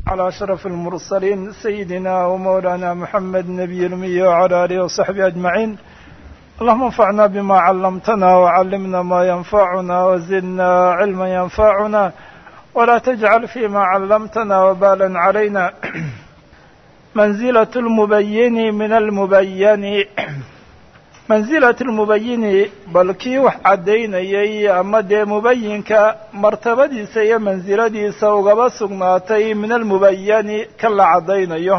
على أشرف المرسلين سيدنا ومولانا محمد نبي الأمي وعلى آله وصحبه أجمعين. اللهم انفعنا بما علمتنا وعلمنا ما ينفعنا وزدنا علما ينفعنا ولا تجعل فيما علمتنا وبالا علينا. منزلة المبين من المبين. منزلة المبين balkii wax cadaynayay ama dee mubayinka martabadiisa iyo mansiladiisa ugaba sugnaatay min almubayani ka la cadaynayo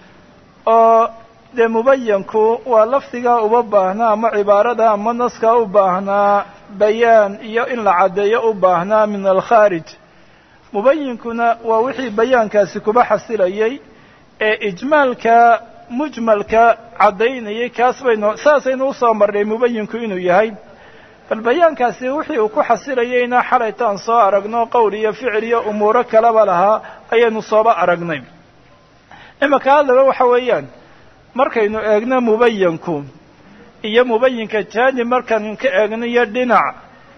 oo dee mubayinku waa lafdiga uba baahnaa ama cibaarada ama naska u baahnaa bayaan iyo in la cadeeyo u baahnaa min alkhaarij. mubayinkuna waa wixii bayaankaasi kuba xasilayay ee ijmaalka mujmalka cadaynayay kaas baynu saasaynu usoo marnay mubayinku inuu yahay. bal bayaankaasi wixii uu ku xasilayayna xalaytaan soo aragno qowl iyo ficil iyo umuuro kaleba lahaa ayaynu sooba aragnay. imaka hadaba waxa weeyaan markaynu eegno mubayinku iyo mubayinka jaanib markaan ka eegnayo dhinac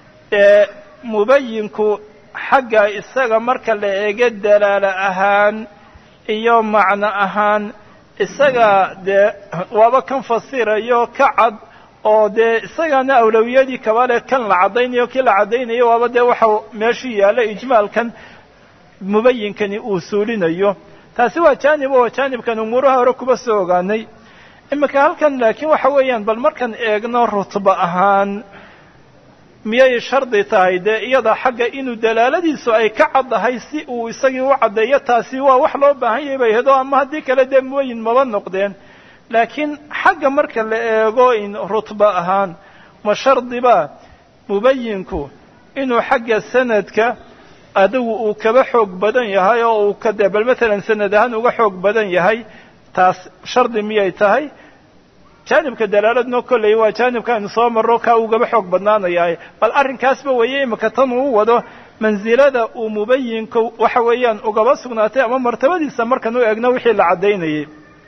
mubayinku xagga isaga marka la eego dalaalo ahaan iyo macno ahaan isaga dee waaba kan fasirayo ka cad oo dee isagana awlawiyadii kabale kan la cadaynayo kii la cadaynayo waaba dee waxa meeshii yaalla ijmaalkan mubayinkani uu suulinayo. taasi waa jaanib oo jaanibkan umuuraha hore kuba soo ogaanay. imika halkan laakiin waxa weeyaan bal markaan eegno rutba ahaan miyay shardi tahay dee iyada xagga inuu dalaaladiisu ay ka caddahay si uu isagii u caddeeyo taasi waa wax loo baahan yahay bay hedo ama haddii kale dee mubayin maba noqdeen. laakiin xagga marka la eego in rutba ahaan ma shardiba mubayinku inuu xagga sanadka adigu uu kaba xoog badan yahay oo uu ka dee bal matalan sanad ahaan uga xoog badan yahay taas shardi miyay tahay? jaanibka dalaaladno kolley waa jaanibka aynu soo marro kaa ugaba xoog badnaanayahay. bal arrinkaasba weeye imika tan uu wado mansilada uu mubayinka waxa weeyaan ugaba sugnaatay ama martabadiisa markan u eegno wixii la caddaynayay.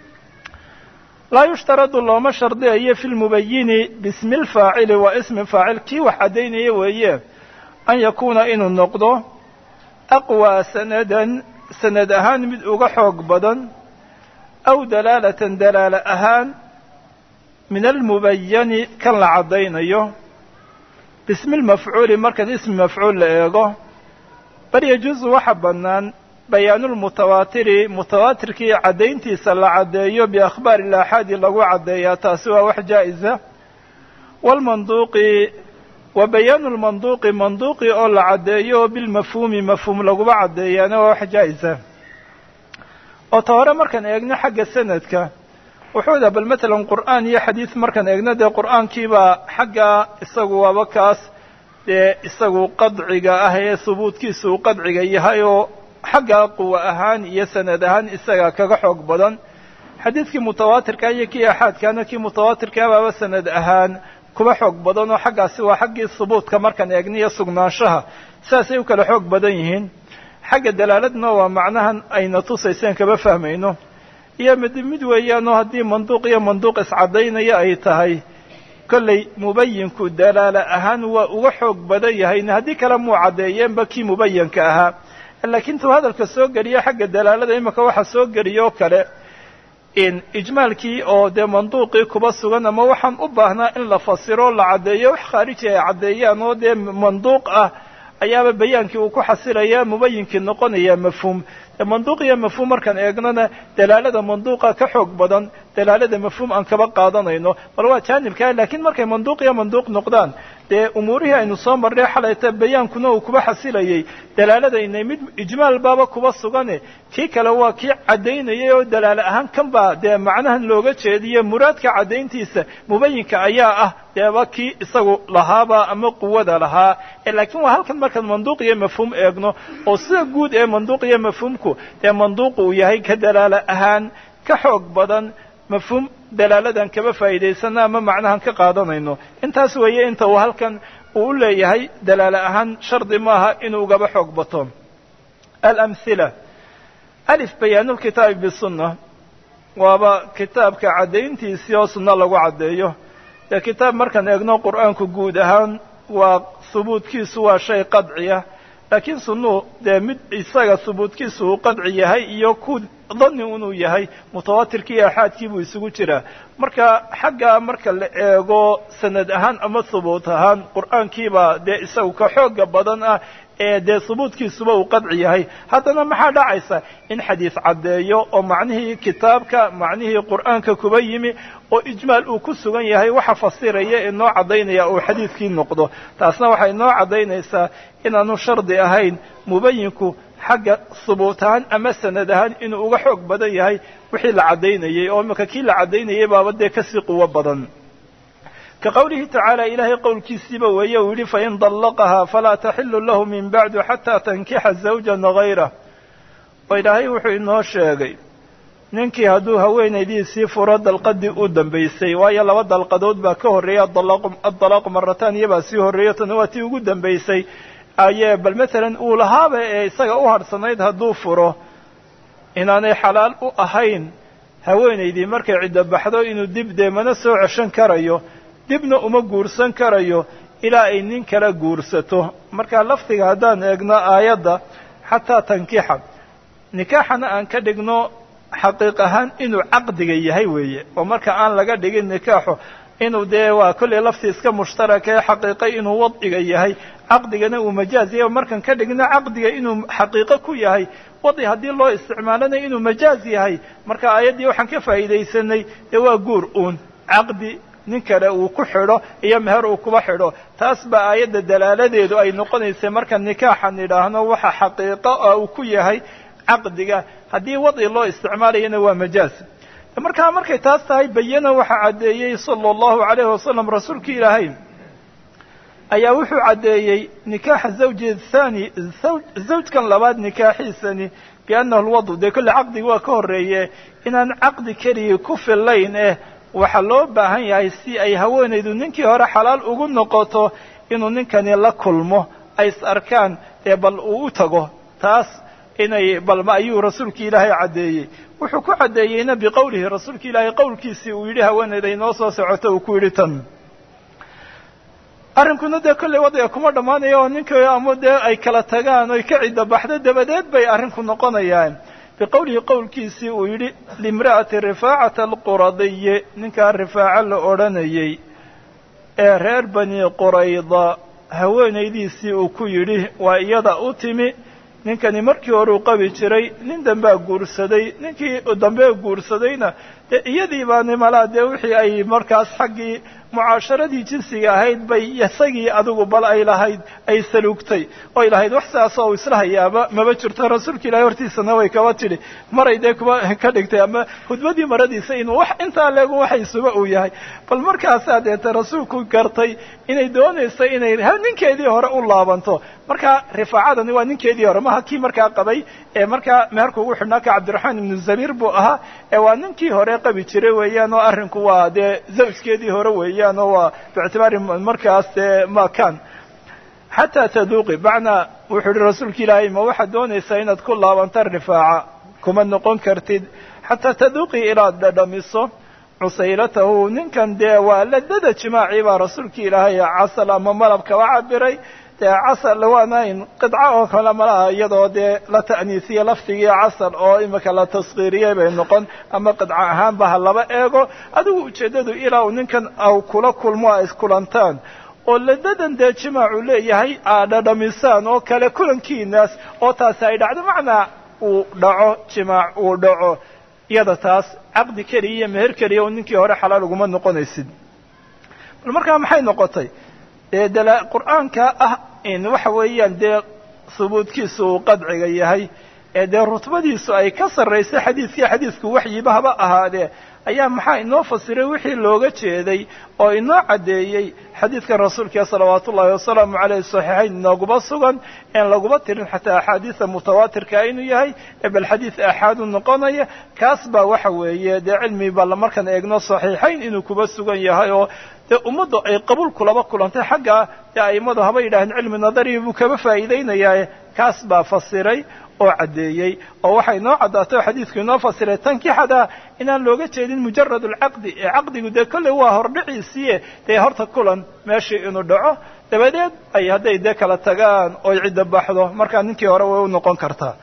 laa yushtaradu looma shardiyayo fi lmubayini bismi lfaacili waa ismi faacil kii wax caddaynaya weeye an yakuuna inuu noqdo aqwaa sanadan sanad ahaan mid uga xoog badan aw dalaalatan dalaalo ahaan min almubayani kan la caddaynayo. bismi lmafcuuli markan ismi mafcuul la eego bal yajuusu waxa bannaan bayaanulmutawaatiri mutawaatirkii caddayntiisa la caddeeyo biakhbaari ilaaxaadi lagu caddeeyaa taasi waa wax jaa-isa. waalmanduuqi wa bayaanu lmanduuqi manduuqi oo la caddeeyo bilmafhuumi mafhuum laguba caddeeyaana waa wax jaa-isa. oo ta hore markaan eegno xagga sanadka wuxuu da bal matalan qur'aan iyo xadiis markaan eegno dee qur'aankiibaa xagga isagu waaba kaas dee isagu qadciga ah ee hubuudkiisa uu qadciga yahay oo xagga quwa ahaan iyo sanad ahaan isaga kaga xoog badan. xadiidkii mutawaatirka iyo kii axaadkaana kii mutawaatirka baaba sanad ahaan kuba xoog badan oo xaggaasi waa xaggii hubuudka markaan eegno iyo sugnaanshaha sidaasay u kala xoog badan yihiin. xagga dalaaladna waa macnahan ayna tusayseen kaba fahmayno iyo mid weeyaanoo haddii manduuq iyo manduuq iscadaynaya ay tahay kolley mubayinku dalaalo ahaan waa uga xoog badan yahayna haddii kale muu caddeeyeenba kii mubayinka ahaa. laakiin tuu hadalka soo geliyo xagga dalaalada imika waxa soo geliyo oo kale in ijmaalkii oo dee manduuqii kuba sugan ama waxaan u baahnaa in la fasiro la caddeeyo wax khaariji ay caddeeyaan oo dee manduuq ah ayaaba bayaankii uu ku xasilaya mubayinkii noqonaya mafhuum. manduuq iyo mafhuum markaan eegnona dalaalada manduuqa ka xoog badan dalaalada mafhuum aan kaba qaadanayno bal waa jaanibka. laakiin markay manduuq iyo manduuq noqdaan dee umuurihii aynu soo marnay xalayta bayaankuna uu kuba xasilayay dalaaladaynay mid ijmaal baaba kuba sugane kii kale waa kii caddaynayay oo dalaalo ahaan kan baa dee macnahan looga jeediye muraadka caddayntiisa mubayinka ayaa ah deeba kii isagu lahaaba ama quwada lahaa. laakiin waa halkan markaan manduuq iyo mafhuum eegno oo sida guud ee manduuq iyo mafhuumku dee manduuqu uu yahay ka dalaalo ahaan ka xoog badan mafhuum dalaaladan kaba faa'iidaysana ama macnahan ka qaadanayno. intaas weeye inta uu halkan uu u leeyahay dalaalo ahaan shardi maaha inuu ugaba xoog bato. alamhila alif bayaanulkitaabi bisunna waaba kitaabka caddayntiisii oo sunno lagu caddeeyo. dee kitaab markaan eegno qur'aanku guud ahaan waa hubuudkiisu waa shay qadciya laakiin sunnuhu dee mid isaga subuudkiisa uu qadci yahay iyo ku dani inuu yahay mutawaatirkii iyo axaadkii buu isugu jiraa. marka xagga marka la eego sanad ahaan ama hubuut ahaan qur'aankiibaa dee isagu ka xooga badan ah ee dee hubuudkiisuba uu qadci yahay. haddana maxaa dhacaysa in xadiis caddeeyo oo macnihii kitaabka macnihii qur'aanka kuba yimi oo ijmaal uu ku sugan yahay waxa fasiraya ee noo caddaynaya uu xadiidkii noqdo. taasna waxay noo caddaynaysaa inaanu shardi ahayn mubayinku xagga hubuut ahaan ama sanad ahaan inuu uga xoog badan yahay wixii la caddaynayey oo imaka kii la caddaynayay baaba dee kasii quwo badan. ka qowlihi tacaala ilaahay qowlkiisiiba weeye uu yidhi fain dallaqahaa falaa taxilu lahu min bacdu xataa tankixa zawjan gayrah. oo ilaahay wuxuu inoo sheegay ninkii hadduu haweenaydiisii furo dalqadii u dambaysay, waayo laba dalqadood baa ka horreeya addalaaqu marataan iyobaa sii horreeyo tana waa tii ugu dambaysay ayee bal maalan uu lahaaba ee isaga u hadhsanayd hadduu furo inaanay xalaal u ahayn haweenaydii markay ciddo baxdo inuu dib dee mana soo ceshan karayo, dibna uma guursan karayo ilaa ay nin kala guursato. marka lafdiga haddaan eegno aayadda xataa tankixa, nikaaxana aan ka dhigno xaqiiq ahaan inuu caqdiga yahay weeye, oo marka aan laga dhigin nikaaxu inuu dee waa kolley lafti iska mushtaraka ee xaqiiqay inuu wadciga yahay, caqdigana uu majaaz yahay. markaan ka dhigno caqdiga inuu xaqiiqo ku yahay, wadci haddii loo isticmaalana inuu majaaz yahay, marka aayaddii waxaan ka faa'iidaysanay dee waa guur uun caqdi nin kale uu ku xidho iyo meher uu kuba xidho. taas baa aayadda dalaaladeedu ay noqonaysay marka nikaaxan idhaahno waxa xaqiiqo ah uu ku yahay caqdiga, haddii wadci loo isticmaalayana waa majaaz. markaa markay taas tahay bayana waxaa caddeeyey sala allahu calayhi wasalam rasuulki ilaahay ayaa wuxuu caddeeyey nikaaxa zawji thaani zawjkan labaad nikaaxiisani biannahu lwadu, dee kolle caqdigi waa ka horreeye inaan caqdi keligii ku fillayn waxaa loo baahan yahay si ay haweenaydu ninkii hore xalaal ugu noqoto inuu ninkani la kulmo, ay is arkaan dee bal uu u tago. taas inay balma ayuu rasuulki ilaahay caddeeyey. wuxuu ku caddeeyeyna biqowlihi rasuulki ilaahay qowlkiisii uu yidhi haweenayda inoo soo socoto uu ku yidhi tan. arrinkuna dee kolley wadciga kuma dhammaanayo oo ninkii ama dee ay kala tagaan oy ka cidda baxdo dabadeed bay arrinku noqonayaan. biqowlihi qowlkiisii uu yidhi limra'ati rifaacata alquradiyi, ninkaa rifaaco la odhanayey ee reer bani qurayda haweenaydiisii uu ku yidhi waa iyada u timi, ninkani markii hore uu qabi jiray, nin dambea guursaday, ninkii dambe guursadayna dee iyadii baani malaa dee wixii ay markaas xaggii mucaasharadii jinsiga ahayd bay isagii adigu bal ay lahayd ay saluugtay oy lahayd wax saasoo u isla hayaaba maba jirto. rasuulka ilaahay hortiisana way kaba tidhi maray dee kuba ka dhigtay ama hudbadii maradiisa inuu wax intaa leegu waxaysuba uu yahay. bal markaasaa deeta rasuulku gartay inay doonayso inay ninkeedii hore u laabanto. marka rifaacadani waa ninkeedii hore maha kii markaa qabay ee markaa meherku ugu xidhnaa ka cabdiraxmaan ibnu zabiir buu ahaa, ee waa ninkii hore qabi jiray weeyaan oo arrinku waa dee zawjkeedii hore weeyaan oo waa biictibaari markaas dee ma kan xataa taduuqi. macnaa wuxuu yihi rasuulka ilaahay ma waxaad doonaysaa inaad ku laabanta rifaaca, kuma noqon kartid xataa taduuqi ilaad dhadhamiso cusaylatahu. ninkan dee waa ladada jimaacii baa rasuulka ilaahay casal ama malab kaba cabiray. dee casal waanayn qidca oo kale malaha iyadoo dee la ta'niisiye laftigii casal oo imika la taskiiriyey bay noqon, ama qidca ahaanba ha laba eego. adigu ujeeddadu ilaa uu ninkan aw kula kulmo a iskulantaan oo ladadan dee jimaacu leeyahay aa dhadhamisaan oo kale kulankiinaas oo taasi ay dhacdo, macnaa uu dhaco jimaac uu dhaco, iyada taas caqdi keliya iyo meher keliya oo ninkii hore xalaal uguma noqonaysid. bal markaa maxay noqotay dee qur'aanka ah in waxa weeyaan dee hubuudkiisu uu qadciga yahay ee dee rutbadiisu ay ka sarraysay xadiisku waxyiba haba ahaadee, ayaa maxaa inoo fasiray wixii looga jeeday oo inoo caddeeyey xadiidkan rasuulka salawaatu ullahi wasalaamu caleyh saxiixayn inooguma sugan en laguma tirin xataa axaadiisa mutawaatirka inuu yahay ee bal xadiis aaxaadu noqonaya. kaas baa waxa weeye dee cilmi baa markaan eegno saxiixayn inuu kuba sugan yahay oo dee ummaddu ay qabuul kulaba kulantay xagga dee a'immadu haba yidhaaheen cilmi nadari buu kaba faa'iidaynayaa. kaas baa fasiray oo caddeeyey oo waxay noo caddaatay oo xadiidku inoo fasiray tankixada inaan looga jeedin mujarad alcaqdi ee caqdigu dee kolley waa hordhiciisiiye dee horta kulan meeshii inuu dhaco dabadeed ay hadday dee kala tagaan oy cidda baxdo markaa ninkii hore way u noqon kartaa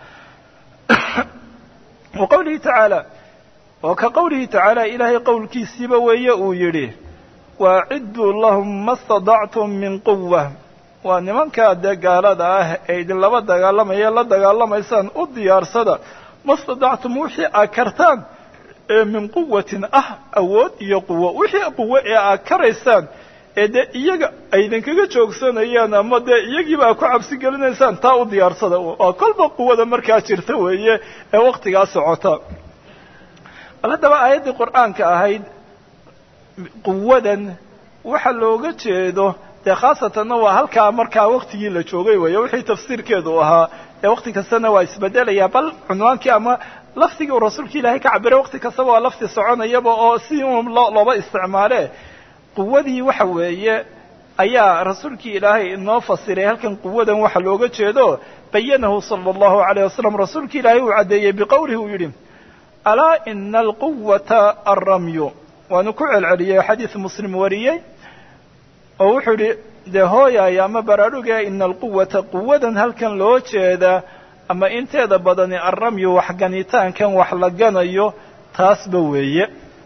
wa qawlihi tacaala oo ka qawlihi tacaala ilaahay qowlkiisiiba weeye uu yidhi waacidduu lahum ma stadactum min quwa waa nimankaa dee gaalada ah ee idinlaba dagaalamaya la dagaalamaysaan u diyaarsada ma stadactum wixii aad kartaan ee min quwatin ah awood iyo quwo wixii quwo ee aad karaysaan ee dee iyaga ay idinkaga joogsanayaan ama dee iyagiiba aad ku cabsi gelinaysaan taa u diyaarsada waa kolba quwada markaa jirta weeye ee waktigaa socota bal haddaba aayaddii qur'aanka ahayd quwadan waxa looga jeedo dee khaasatanna waa halkaa markaa waktigii la joogay weeye wixii tafsiirkeedu ahaa ee wakti kastana waa isbedelayaa bal cunwaankii ama lafdigii uu rasuulka ilaahay ka cabiray wakti kastaba waa lafdi soconayaba oo si looba isticmaale quwadii waxa weeye ayaa rasuulkii ilaahay inoo fasiray halkan quwadan waxa looga jeedo bayanahu sala allahu calayh wasalam rasuulka ilaahay uu caddeeyey biqowlihi uu yidhi alaa ina alquwata alramyu waanu ku celceliyey xadiis muslim wariyey oo wuxuu yidhi dee hooyaaya ama baraaruga ina alquwata quwadan halkan loo jeeda ama inteeda badani alramyu wax ganitaankan wax la ganayo taasba weeye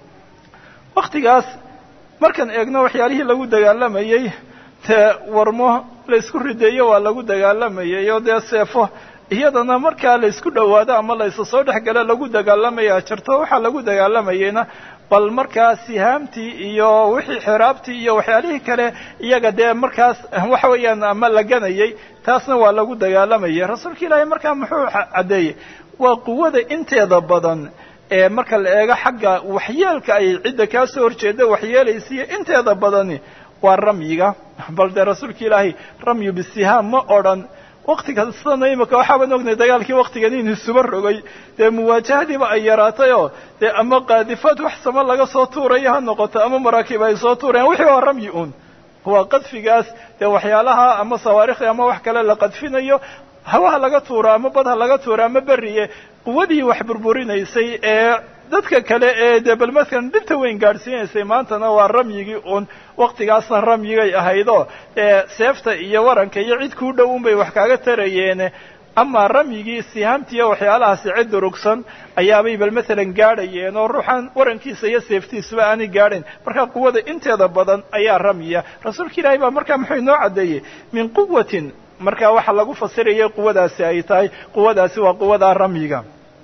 waktigaas markaan eegno waxyaalihii lagu dagaalamayey dee warmo la isku rideeyo waa lagu dagaalamayay oo dee seefo iyadana markaa la isku dhowaado ama la isa soo dhex gala lagu dagaalamayaa jirto waxaa lagu dagaalamayeyna bal markaa sihaamtii iyo wixii xiraabtii iyo waxyaalihii kale iyaga dee markaas waxa weeyaan ama la ganayay taasna waa lagu dagaalamayay rasuulka ilaahay markaa muxuu caddeeyey waa quwada inteeda badan ee marka la eego xagga waxyeelka ay cidda kaa soo horjeeda waxyeelaysiiyo inteeda badani waa ramyiga bal dee rasuulka ilaahay ramyu bisihaam ma odhan wakti kastana imika waxaaban ognay dagaalkii waktigan inuu suba rogay dee muwaajahadiiba ay yaraatay oo dee ama qaadifaad wax sama laga soo tuurayo ha noqoto ama maraakiib ay soo tuurayaan wixii waa ramyi un waa qadfigaas dee waxyaalaha ama sawaarikhda ama wax kale la qadfinayo hawaha laga tuuro ama badha laga tuuro ama beriye quwadii wax burburinaysay ee dadka kale ee dee bal masalan dhibta weyn gaadhsiinaysay maantana waa ramyigii un waktigaasna ramyigay ahaydoo seefta iyo waranka iyo cid kuu dhow un bay wax kaaga tarayeene ama ramyigii sihaamtiiyo waxyaalahaasi cid durugsan ayaabay bal masalan gaadhayeen oo ruuxan warankiisa iyo seeftiisuba aanay gaadhayn markaa quwada inteeda badan ayaa ramyiya rasuulka ilaahay baa markaa muxuu inoo caddeeyey min quwatin markaa waxa lagu fasirayay quwadaasi ay tahay quwadaasi waa quwada ramyiga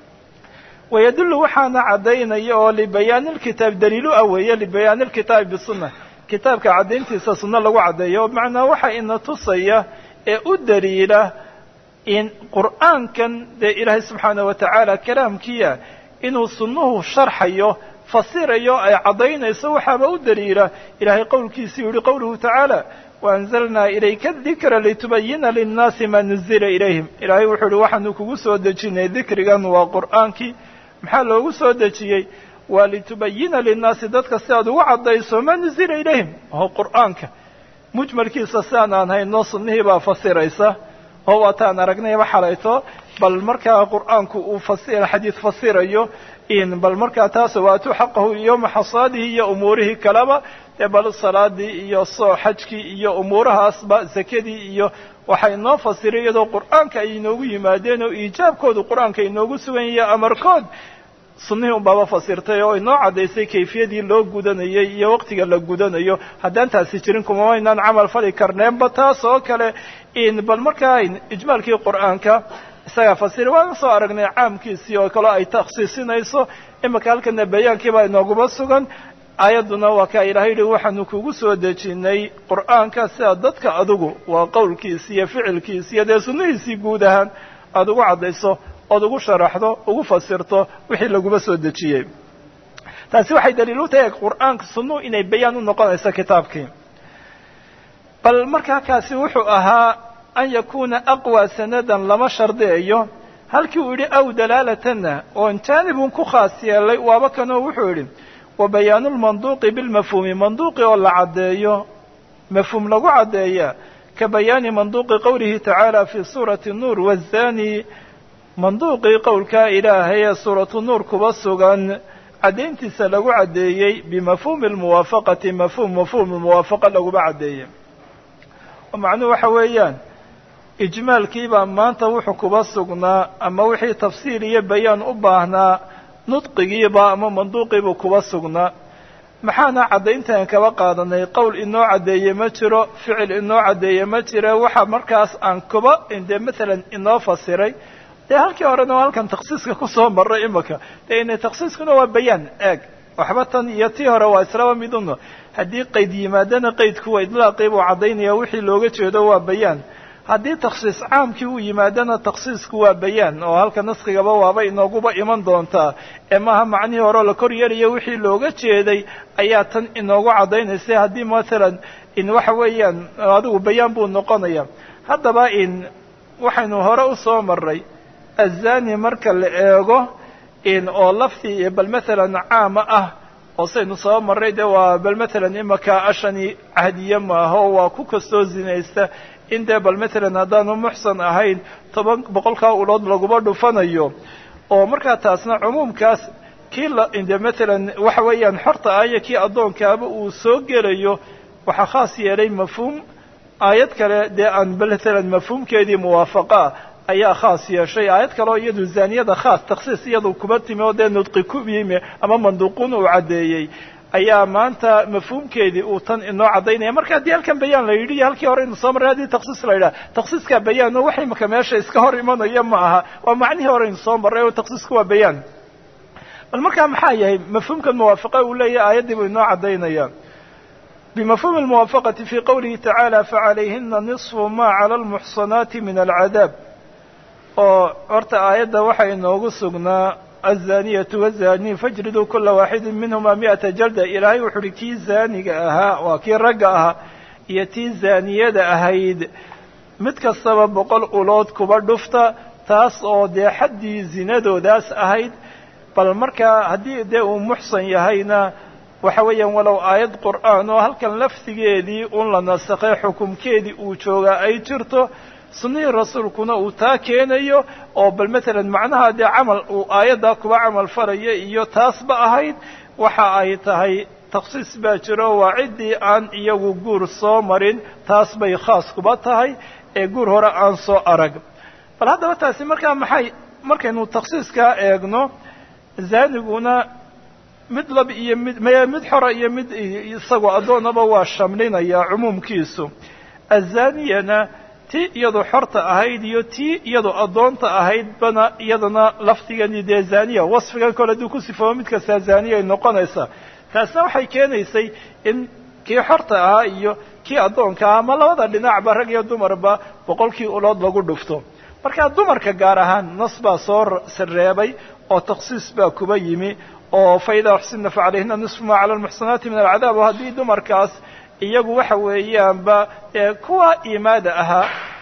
wayadullu waxaana caddaynaya oo libayaani lkitaab daliilu ah weeye libayaani lkitaabi bisunna kitaabka caddayntiisa sunno lagu caddeeyo oo macnaa waxa ina tusaya ee u daliila in qur'aankan dee ilaahay subxaana wa tacaala kalaamkiya inuu sunnuhu sharxayo fasirayo ay caddaynayso waxaaba u daliila ilaahay qowlkiisii yihi qowluhu tacaala waanzalnaa ilayka dikra litubayina linnaasi maa nuzila ilayhim ilaahay wuxuu uhi waxaanu kugu soo dejinay dikrigan waa qur'aankii maxaa loogu soo dejiyey waa litubayina linnaasi dadka si aad ugu caddayso maa nuzila ilayhim oo qur'aanka mujmalkiisa si aan hayno sunnihii baa fasiraysa oo waataan aragnayba xalayto bal markaa qur'aanku uu xadiid fasirayo in bal markaa taas waatuu xaqahu iyo maxasaadihii iyo umuurihii kaleba ee bal salaadii iyo soo xajkii iyo umuurahaasba zakadii iyo waxay inoo fasiray iyadoo qur'aanka ay inoogu yimaadeen oo iijaabkoodu qur'aanka inoogu sugan yahay amarkood sunnihii unbaaba fasirtay oo inoo caddaysay kayfiyadii loo gudanayay iyo waktiga la gudanayo haddaan taasi jirin kumama inaan camal fali karneenba taas oo kale in bal markaa ijmaalkii qur'aanka isagaa fasiri waan soo aragnay caamkiisii oo kaleo ay takhsiisinayso imika halkana bayaankiibaa inooguma sugan aayadduna waa kaa ilahay yihi waxaanu kugu soo dejinay qur'aanka sida dadka adigu waa qowlkiisi iyo ficilkiisi iyo dee sunnihiisii guud ahaan aada ugu caddayso ood ugu sharaxdo ugu fasirto wixii laguma soo dejiyey taasi waxay daliil u tahay qur'aanka sunnuhu inay bayaan u noqonayso kitaabkii bal markaa kaasi wuxuu ahaa an yakuuna aqwa sanadan lama shardiyayo halkii uu yidhi aw dalaalatana oon jaanibun ku khaas yeelay waaba kanoo wuxuu yidhi wa bayaanu lmanduuqi bilmafhuumi manduuqi oo la caddeeyo mafhuum lagu caddeeya ka bayaani manduuqi qowlihi tacaala fii suurati nuur wazani manduuqii qowlkaa ilaahay ee suuratu nuur kuba sugan caddayntiisa lagu caddeeyey bimafhuumi almuwaafaqati mafhuum lmuwaafaqa laguba caddeeyey macnuhu waxa weeyaan ijmaalkiibaa maanta wuxuu kuba sugnaa ama wixii tafsiir iyo bayaan u baahnaa nudqigiiba ama manduuqiibuu kuba sugnaa maxaana caddayntaan kaba qaadanay qowl inoo caddeeye ma jiro ficil inoo caddeeye ma jira waxa markaas aan kuba dee maalan inoo fasiray dee halkii horena waa halkan takhsiiska kusoo marray imaka dee inay takhsiiskuna waa bayaan eeg waxba tan iyo tii hore waa islaba miduna haddii qayd yimaadana qaydku waa idlaaqii buu caddaynaya wixii looga jeedo waa bayaan haddii takhsiis caamkii uu yimaadana takhsiisku waa bayaan oo halka naskigaba waaba inooguba iman doontaa ee maaha macnihii hore la kor yeelayo wixii looga jeeday ayaa tan inoogu caddaynaysa haddii maalan in waxa weeyaan adigu bayaan buu noqonaya haddaba in waxaynu hore usoo maray azani marka la eego in oo laftii bal maalan caama ah oo saynu soo maray dee waa bal maalan imaka ashani cahdiye maaho waa ku kastoo zinaysta in dee bal maalan haddaanu muxsan ahayn 100 ulood laguma dhufanayo oo markaa taasna cumuumkaas kii inde maalan waxa weeyaan xorta ah iyo kii addoonkaaba uu soo gelayo waxaa khaas yeelay mafhuum aayad kale dee aan maalan mafhuumkeedii muwaafaqa ayaa khaas yeeshay aayad kale oo iyadu zaaniyada khaas takhsiis iyadu kuba timi oo dee nudqi ku yimi ama manduuqun uu caddeeyey ayaa maanta mafhuumkeedii uu tan inoo caddaynaya marka haddii halkan bayaan la yidhi halkii hore inu soo marray haddii takhsiis la yidhaha takhsiiskaa bayaan oo wax imaka meesha iska hor imanaya ma aha waa macnihii hore inu soo marray oo takhsiisku waa bayaan bal markaa maxaa yahay mafhuumkan muwaafaqa uu leeyahay aayaddii buu inoo caddaynaya بمفهوم الموافقة في قوله تعالى فعليهن نصف ما على المحصنات من العذاب oo horta aayadda waxay inoogu sugnaa الزانية والزاني فاجلدوا كل واحد منهما 100 جلدة ilaahay wuxuu uhi kii zaaniga ahaa waa kii ragga ahaa iyo tii zaaniyada ahayd mid kastaba 100 ulood kuba dhufta taas oo dee xaddii zinadoodaas ahayd bal markaa haddii dee uu muxsan yahayna waxa weeyaan walow aayad qur'aan oo halkan laftigeedii un la nasakhay xukumkeedii uu joogaa ay jirto sunnihii rasuulkuna uu taa keenayo oo bal maalan macnaha dee camal uu aayaddaa kuba camal faraya iyo taasba ahayd waxa ay tahay takhsiis baa jiro waa ciddii aan iyagu guur soo marin taas bay khaas kuba tahay ee guur hore aan soo arag bal haddaba taasi markaa maxay markaynu takhsiiskaa eegno zaaniguna mid lab iyo mid xora iyo mid isagoo addoonaba waa shamlinaya cumuumkiisu azaniyana tii iyadu xorta ahayd iyo tii iyadu addoonta ahayd bana iyadana laftigani dee zaniya wasfigan kole hadduu ku sifoobo mid kastaa zaniya ay noqonaysaa taasna waxay keenaysay in kii xorta ahaa iyo kii addoonka ahaa ama labada dhinacba rag iyo dumarba 100 ulood lagu dhufto markaa dumarka gaar ahaan nas baa soo sareebay oo takhsiis baa kuba yimi oo faidaa uxsinna facalayhina nisfu maa cala almuxsanaati min alcadaab oo haddii dumarkaas iyagu waxa weeyaanba kuwa iimaada ahaa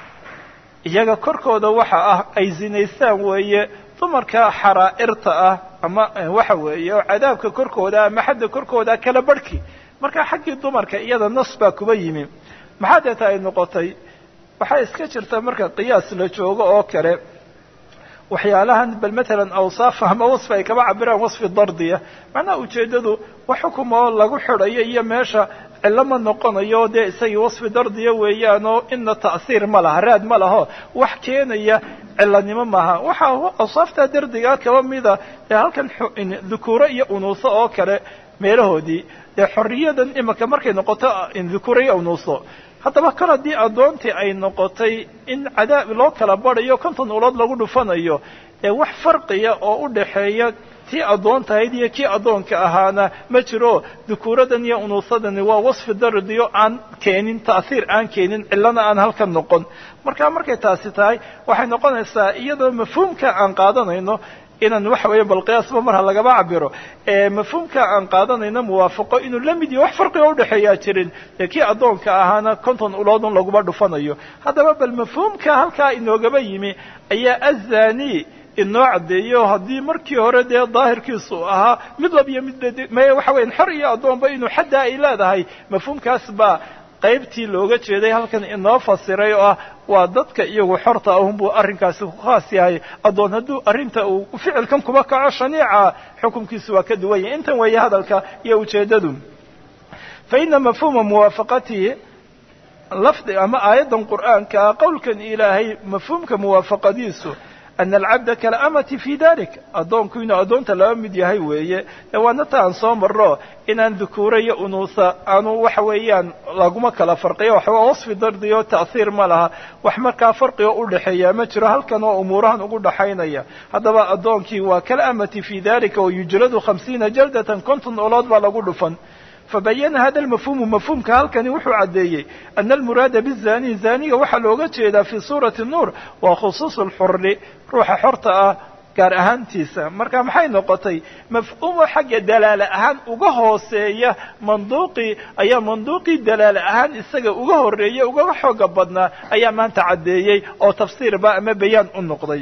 iyaga korkooda waxa ah ay zinaystaan weeye dumarka xaraa'irta ah ama waxa weeye oo cadaabka korkooda ama xadda korkooda kala barhki marka xaggii dumarka iyada nas baa kuba yimi maxaa deeta ay noqotay waxaa iska jirta marka qiyaas la joogo oo kale waxyaalahan bal maalan awsaaf ama wasfi ay kaba cabiraan wasfi dardiya macnaha ujeeddadu wax xukum oo lagu xidhayo iyo meesha cillo ma noqonayo dee isagii wasfi dardiya weeyaanoo ina ta'siir ma laha raad ma laho wax keenaya cillanimo maaha waxa awsaafta dardigaa kaba mida ee halkan dhukuuro iyo unuuso oo kale meelahoodii dee xorriyadan imika markay noqoto dhukuuro iyo unuuso haddaba kol haddii addoontii ay noqotay in cadaab loo kala badhayo 50 ulood lagu dhufanayo ee wax farqiya oo u dhaxeeya tii addoontahayd iyo kii addoonka ahaana ma jiro dhukuuradan iyo unuusadani waa wasfi dardiyo aan keenin ta'siir aan keenin cillana aan halkan noqon marka markay taasi tahay waxay noqonaysaa iyadoo mafhuumka aan qaadanayno inaan waxa weeye bal qiyaasba marha lagaba cabiro mafhuumka aan qaadanayno muwaafaqo inuu la mid yahay wax farqiga u dhaxeeyaa jirin kii addoonka ahaana 50 uloodun laguma dhufanayo haddaba bal mafhuumka halkaa inoogaba yimi ayaa azani inoo caddeeyo haddii markii hore dee daahirkiisu ahaa mid lab iyo mid waxa weyan xor iyo addoonba inuu xaddaa ay leedahay mafhuumkaas baa qaybtii looga jeeday halkan inoo fasiray oo ah waa dadka iyagu xorta ahunbuu arrinkaasi ku khaas yahay addoon hadduu arrinta uu ficilkan kuba kaco shaniica xukumkiisu waa ka duwan yahay intan weeye hadalka iyo ujeeddadu fa ina mafhuuma muwaafaqatihi lafdi ama aayadan qur'aanka qowlkan ilaahay mafhuumka muwaafaqadiisu ana alcabda kalaamati fi dalik addoonku inuu addoonta laba mid yahay weeye waana ta aan soo marro inaan dukuura iyo unuusa aanu waxa weeyaan laguma kala farqiyo waxba wasfi dardiyo ta'hiir ma laha wax markaa farqiga u dhaxeeya ma jiro halkan oo umuurahan ugu dhaxaynaya haddaba addoonkii waa kalaamati fi dalika oo yujladu 50 jaldatan konton olood baa lagu dhufan فبين هذا المفهوم مفهوم كهالكني وحو عديي أن المراد بالزاني زانية وحلوغة جيدا في سورة النور وخصوص الحر روح حرطة كار أهانتيسا مركا محاي نقطي مفهوم حق دلالة أهان وقهوسية منطوقي أي منطوقي دلالة أهان السجا وقهورية وقهو قبضنا أي ما تعديي أو تفسير بقى ما بيان النقضي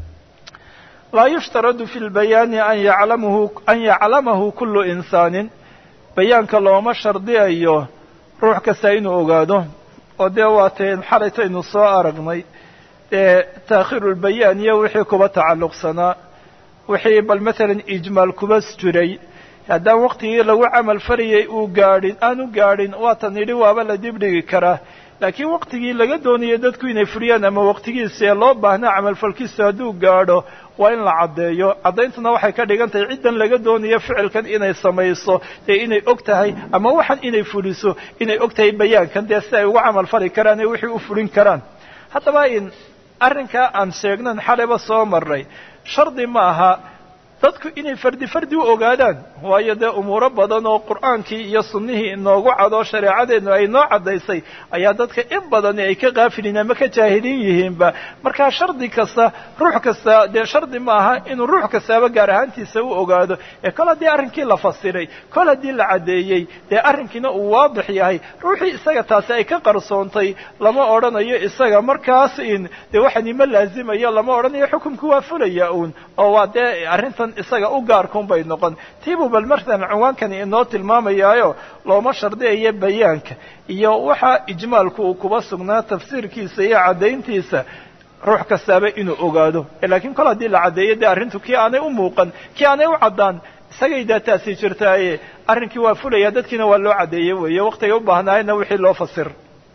لا يشترط في البيان أن يعلمه كل إنسان bayaanka looma shardiyayo ruux kasta inuu ogaado oo dee waateen xalaytaynu soo aragnay taakhiru lbayaan iyo wixii kuba tacalluqsanaa wixii bal maalan ijmaal kuba jiray haddaan waqtigii lagu camal fariyay aanu gaadhin waatan yidhi waaba la dibdhigi karaa laakiin waqtigii laga doonayay dadku inay furiyaan ama waqtigiisa loo baahnaa camalfalkiisa hadduu gaadho waa in la caddeeyo caddayntuna waxay ka dhigan tahay ciddan laga doonayo ficilkan inay samayso dee inay og tahay ama waxan inay fuliso inay og tahay bayaankan dee si ay ugu camal fali karaan ee wixii u fulin karaan haddaba in arrinkaa aan sheegnan xalayba soo marray shardi ma aha dadku inay fardi u ogaadaan waayo dee umuuro badan oo qur'aankii iyo sunnihii inoogu cadoo shareecadeennu ay noo caddaysay ayaa dadka in badani ay ka qaafiliin ama ka jaahiliin yihiinba markaa shardi kasta ruux kasta dee shardi ma aha inuu ruux kastaaba gaar ahaantiisa u ogaado ee kol haddii arrinkii la fasiray kol haddii la caddeeyey dee arrinkiina uu waadix yahay ruuxii isaga taasi ay ka qarsoontay lama odhanayo isaga markaas in dee waxani ma laazimayo lama odhanayo xukumku waa fulaya uun oo waa dee arrintan isaga u gaarkuun bay noqon tiibu bal martan cinwaankani inoo tilmaamayaayo looma shardiyayo bayaanka iyo waxa ijmaalku uu kuba sugnaa tafsiirkiisa iyo caddayntiisa ruux kastaaba inuu ogaado laakiin kol haddii la caddeeyo dee arrintu kii aanay u muuqan kii aanay u caddaan isagay daataasi jirtaaye arrinkii waa fulaya dadkiina waa loo caddeeye weeye waqtigay u baahnaayna wixii loo fasir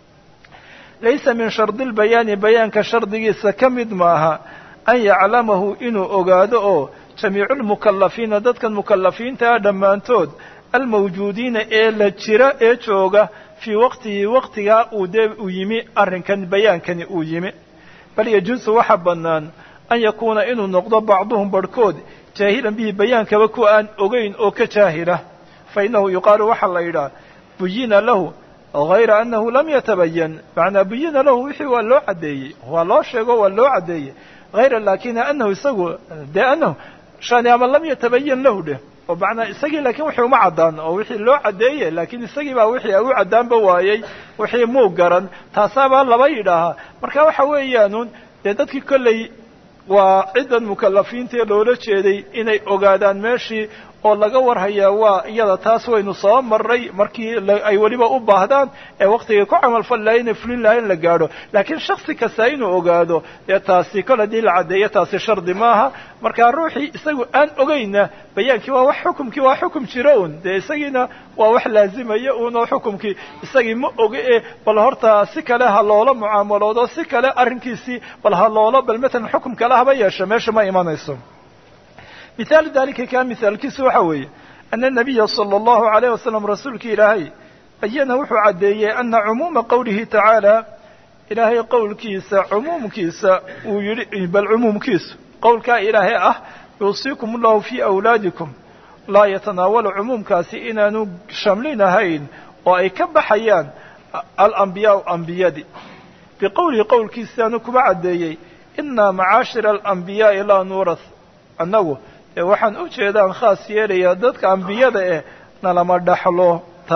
laysa min shardi lbayaani bayaanka shardigiisa ka mid maaha an yaclamahu inuu ogaado oo jamiicu lmukalafiina dadkan mukalafiintaa dhammaantood almawjuudiina ee la jira ee jooga fii waqtihi waqtigaa uu yimi arrinkan bayaankani uu yimi bal yajuusu waxa bannaan an yakuuna inuu noqdo bacduhum barhkood jaahilan bihi bayaankaba ku aan ogayn oo ka jaahila fa innahu yuqaalu waxaa la yidhaha buyina lahu hayra annahu lam yatabayan macnaa buyina lahu wixii waa loo caddeeyey waa loo sheego waa loo caddeeyey hayra laakina annahu isagu dee annahu shani ama lam yatabayan lahu dheh oo macnaa isagii laakiin wixii uma caddaan oo wixii loo caddeeye laakiin isagii baa wixii u caddaanba waayey wixii muu garan taasaabaa laba yidhaahaa marka waxa weeyaanuun dee dadkii kolley waa ciddan mukalafiintaee loola jeeday inay ogaadaan meeshii oo laga warhayaa waa iyada taas waynu soo marray markii ay weliba u baahdaan ee waqtigay ku camalfali lahay inay fulin lahay in la gaadho laakiin shaksi kasta inuu ogaado dee taasi kol haddii la caddeeyo taasi shardi maaha markaa ruuxii isagu aan ogayna bayaankii waa wax xukumkii waa xukum jira un dee isagiina waa wax laazimaya un oo xukumkii isagii ma oga e bal horta si kale ha loola mucaamaloodo si kale arrinkiisii bal ha loola bal matalan xukum kale haba yeesho meesha ma imanayso مثال ذلك كان مثال كيسو حوي أن النبي صلى الله عليه وسلم رسولك إلهي بيّنه وحو عدي أن عموم قوله تعالى إلهي قول كيسا عموم كيسا بل عموم كيس قول كا إلهي يوصيكم الله في أولادكم لا يتناول عموم كاسي إنانو شاملين هين وأي كب حيان الأنبياء أنبيادي بقول قول كيسا نكب عدي إنا معاشر الأنبياء لا نورث أنه waxaan u jeedaan khaas yeelayaa dadka ambiyada nalama dhaxlo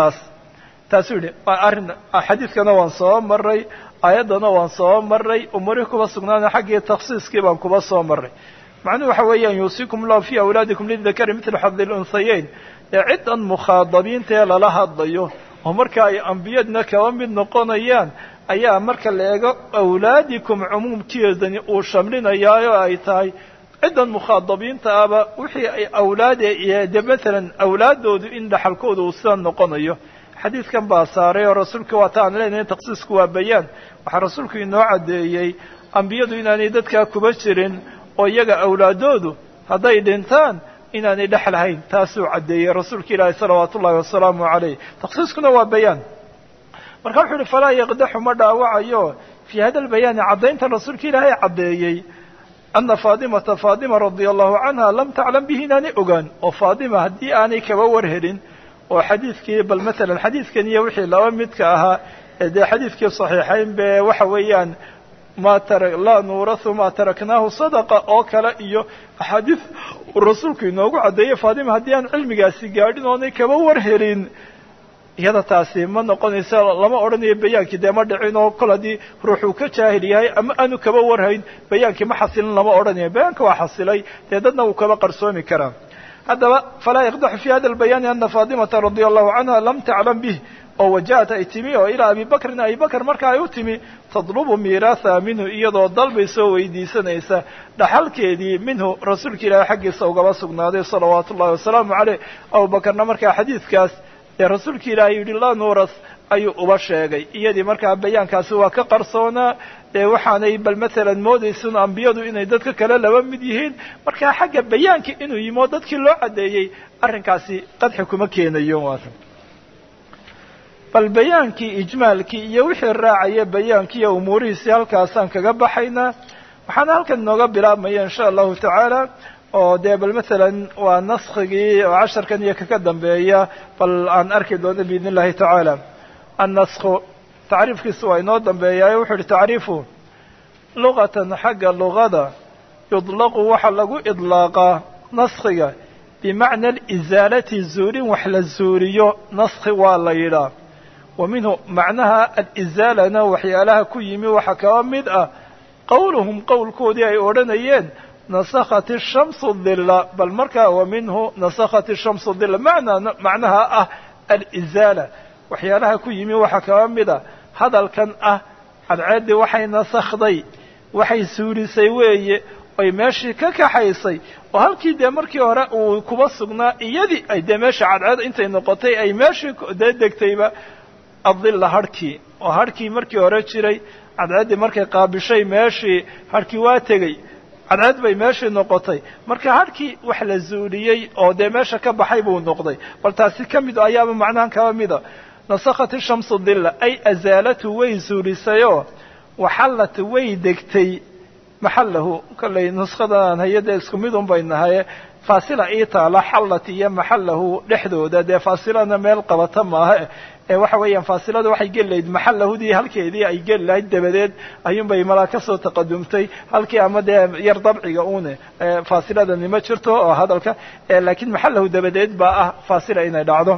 taas yidhi arrin xadiidkana waan soo marray aayaddana waan soo marray umurihii kuba sugnaana xaggii takhsiiskii baan kuba soo marray macnuhu waxa weeyaan yuusiikum allahu fii awlaadikum lidakari mitla xadi lunhayayn ciddan mukhaadabiintaee lala hadlayo oo marka ay ambiyadna kaba mid noqonayaan ayaa marka la eego awlaadikum cumuumkeedani uu shamlinayaayo ay tahay ciddan mukhaadabiinta wixii ay awlaade iyo de maalan awlaaddoodu in dhaxalkooda uu sidan noqonayo xadiidkan baa saaray oo rasuulka waa ta aan leenahay takhsiisku waa bayaan waxaa rasuulku inoo caddeeyey ambiyadu inaanay dadkaa kuba jirin oo iyaga awlaadoodu hadday dhintaan inaanay dhex lahayn taasuu caddeeyey rasuulka ilaahi salawaatu ullahi wasalaamu calayh takhsiiskuna waa bayaan marka wuxuu yihi falaa yaqdaxu ma dhaawacayo fii hada albayaani caddaynta rasuulka ilaahay caddeeyey ana faadimata faadima radia allahu canha lam taclam bihi inaanay ogaan oo faadima haddii aanay kaba warhelin oo xadiidkii bal maalan xadiidkan iyo wixii laba midka ahaa ee dee xadiidkii saxiixayn be waxa weeyaan laa nuurahu maa taraknaahu sadaqa oo kale iyo axaadiis uu rasuulku inoogu caddeeyey faadima haddii aan cilmigaasi gaadhin oonay kaba warhelin iyada taasi ma noqonaysa lama odhanayo bayaankii dee ma dhicin oo kol haddii ruuxuu ka jaahil yahay ama aanu kaba warhayn bayaankii ma xasilin lama odhanayo bayaanka waa xasilay dee dadna wuu kaba qarsoomi karaa haddaba falaa yaqdaxu fi hada albayaani ana faadimata radia allahu canha lam taclam bih oo wajahat ay timi oo ilaa abi bakrin abi bakr marka ay u timi tadlubu miiraatha minhu iyadoo dalbaysa oo weydiisanaysa dhaxalkeedii minhu rasuulka ilaahay xaggiisa ugaba sugnaaday salawaatu ullahi wasalaamu caleyh abubakarna markaa xadiidkaas dee rasuulka ilaahay yidhi laa nuuras ayuu uba sheegay iyadii markaa bayaankaasi waa ka qarsoonaa dee waxaanay bal maalan moodaysun ambiyadu inay dadka kale laba mid yihiin markaa xagga bayaanka inuu yimi oo dadkii loo caddeeyey arrinkaasi qadxi kuma keenayo waatan bal bayaankii ijmaalkii iyo wixii raacaya bayaankii iyo umuurihiisii halkaasaan kaga baxaynaa waxaana halkan inooga bilaabmaya insha allahu tacaala oo dee bal maalan waa naskigii oo casharkan iyo kaka dambeeya bal aan arki doono biidn illahi tacaala annasku tacriifkiisu waa inoo dambeeyaayo wuxuu yihi tacriifu luqatan xagga luqada yudlaqu waxa lagu idlaaqaa naskiga bimacna alizaalati zuulin wax la zuuliyo naski waa la yidhaa wa minhu macnaha alizaalana waxyaalaha ku yimi waxaa kaba mid ah qowluhum qowlkoodii ay odhanayeen nasakhat ishamsu dila bal markaa wa minhu nasakhat ishamsu dila macnaha ah alizaala waxyaalaha ku yimi waxaa kaba mid a hadalkan ah cadceeddii waxay nasakhday waxay suulisay weeye oy meeshii ka kaxaysay oo halkii dee markii hore uu kuba sugnaa iyadii ay dee meesha cadceed intay noqotay ay meeshii dee degtayba adilla harhkii oo harhkii markii hore jiray cadceeddii markay qaabishay meeshii harhkii waa tegey cadceed bay meeshii noqotay marka harhkii wax la zuuliyey oo dee meesha ka baxay buu noqday bal taasi ka mid ayaaba macnahan kaba mida nasakhat ishamsu dilla ay azaalatu way zuulisayoo waxallat way degtay maxallahu kollay nuskhadan hay-adda isku mid un bay nahaye faasila ii taala xallat iyo maxallahu dhexdooda dee faasilana meel qabata maaha ee waxa weeyaan faasilada waxay geli lahayd maxallahudii halkeedii ay geli lahayd dabadeed ayuunbay malaa ka soo taqadumtay halkii ama dee yar dabciga une faasiladani ma jirto oo hadalka laakiin maxallahu dabadeed baa ah faasila inay dhacdo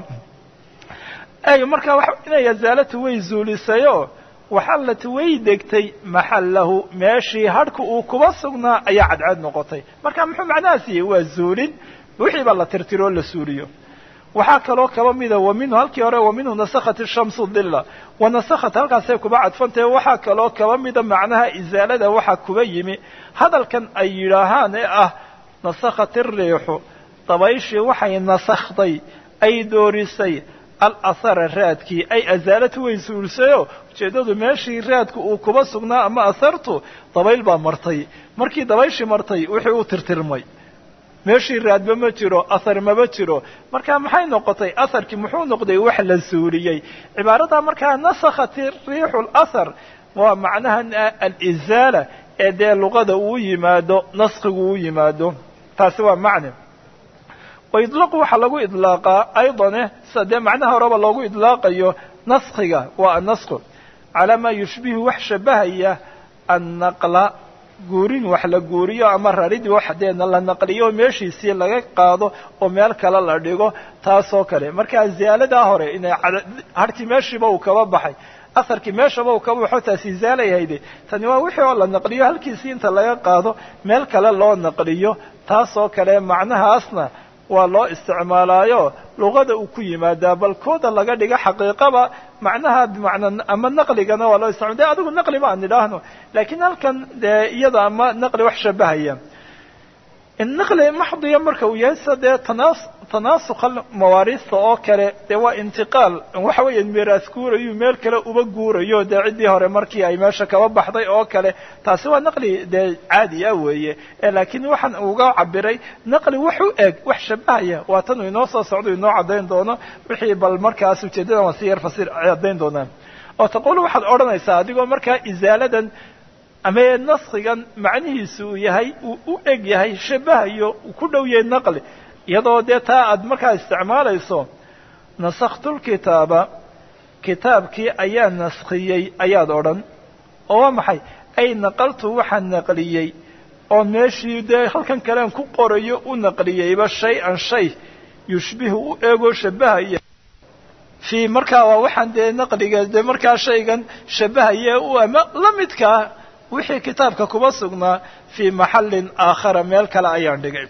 marka inay azaalatu way zuulisayo waxallat way degtay maxallahu meeshii harhka uu kuba sugnaa ayaa cadceed noqotay marka muxuu macnahaas yahay waa zuulin wixii baa la tirtiroo la suuliyo waxaa kaloo kaba mida wa minhu halkii hore wa minhu nasakhat ishamsu dilla wa nasakhat halkaasay kuba cadfantahe waxaa kaloo kaba mida macnaha izaalada waxaa kuba yimi hadalkan ay yidhaahaan ee ah nasakhat iriixu dabayshii waxay nasakhday ay doorisay alahara raadkii ay azaalatu way suulisayo ujeeddadu meeshii raadku uu kuba sugnaa ama asartu dabayl baa martay markii dabayshii martay wixii u tirtirmay meeshii raadba ma jiro ahar maba jiro marka maxay noqotay aharkii muxuu noqday wax la suuliyey cibaarada markaa nasakhat riixu lahar waa macnaha alizaala ee dee luqada uu yimaado naskigu u yimaado taasi waa macne waidlaqu waxaa lagu idlaaqaa aydane sida dee macnaha horeba loogu idlaaqayo naskiga waa annasku calaa maa yushbihu wax shabahaya annaqla guurin wax la guuriyo ama raridii wax deena la naqliyo meeshiisii laga qaado oo meel kale la dhigo taasoo kale markaa ziyaaladaa hore inay harkii meeshiiba uu kaba baxay aharkii meeshaba uu kaba baxo taasi zaalay hayde tani waa wixii oo la naqliyo halkiisii inta laga qaado meel kale loo naqliyo taasoo kale macnahaasna waa loo isticmaalaayo luqada uu ku yimaadaa bal kooda laga dhiga xaqiiqaba macnaha bimacnaa ama naqligana waa loo isticmaala de adigu naqli ma aan idhaahno laakiin halkan dee iyada ama naqli wax shabahaya naqli maxdiya marka uu yahay sida dee tanaasukha mawaariista oo kale dee waa intiqaal waxa weeye miiraas guurayo meel kale uba guurayo dee ciddii hore markii ay meesha kaba baxday oo kale taasi waa naqli dee caadi ah weeye laakiin waxaan uga cabiray naqli wax u eg wax shabahaya waa tan inoo soo socdo inoo caddayn doono wixii bal markaas ujeeddada waa si yar fasir caddayn doonaan oo taquulu waxaad odhanaysaa adigoo markaa isaaladan ama naskigan macnihiisu uu yahay uu u eg yahay shabahayo ku dhow yahay naqli iyadoo dee taa aad markaa isticmaalayso nasakhtu lkitaaba kitaabkii ayaa naskhiyey ayaad odhan oo waa maxay ay naqaltu waxaan naqliyey oo meeshii dee halkan kalean ku qorayo u naqliyeyba shay-an shay yushbihu u eegoo shabahaya fii markaa waa waxaan dee naqliga dee markaa shaygan shabahaye u ama la midkaa wixii kitaabka kuba sugnaa fii maxallin aakhara meel kale ayaan dhigay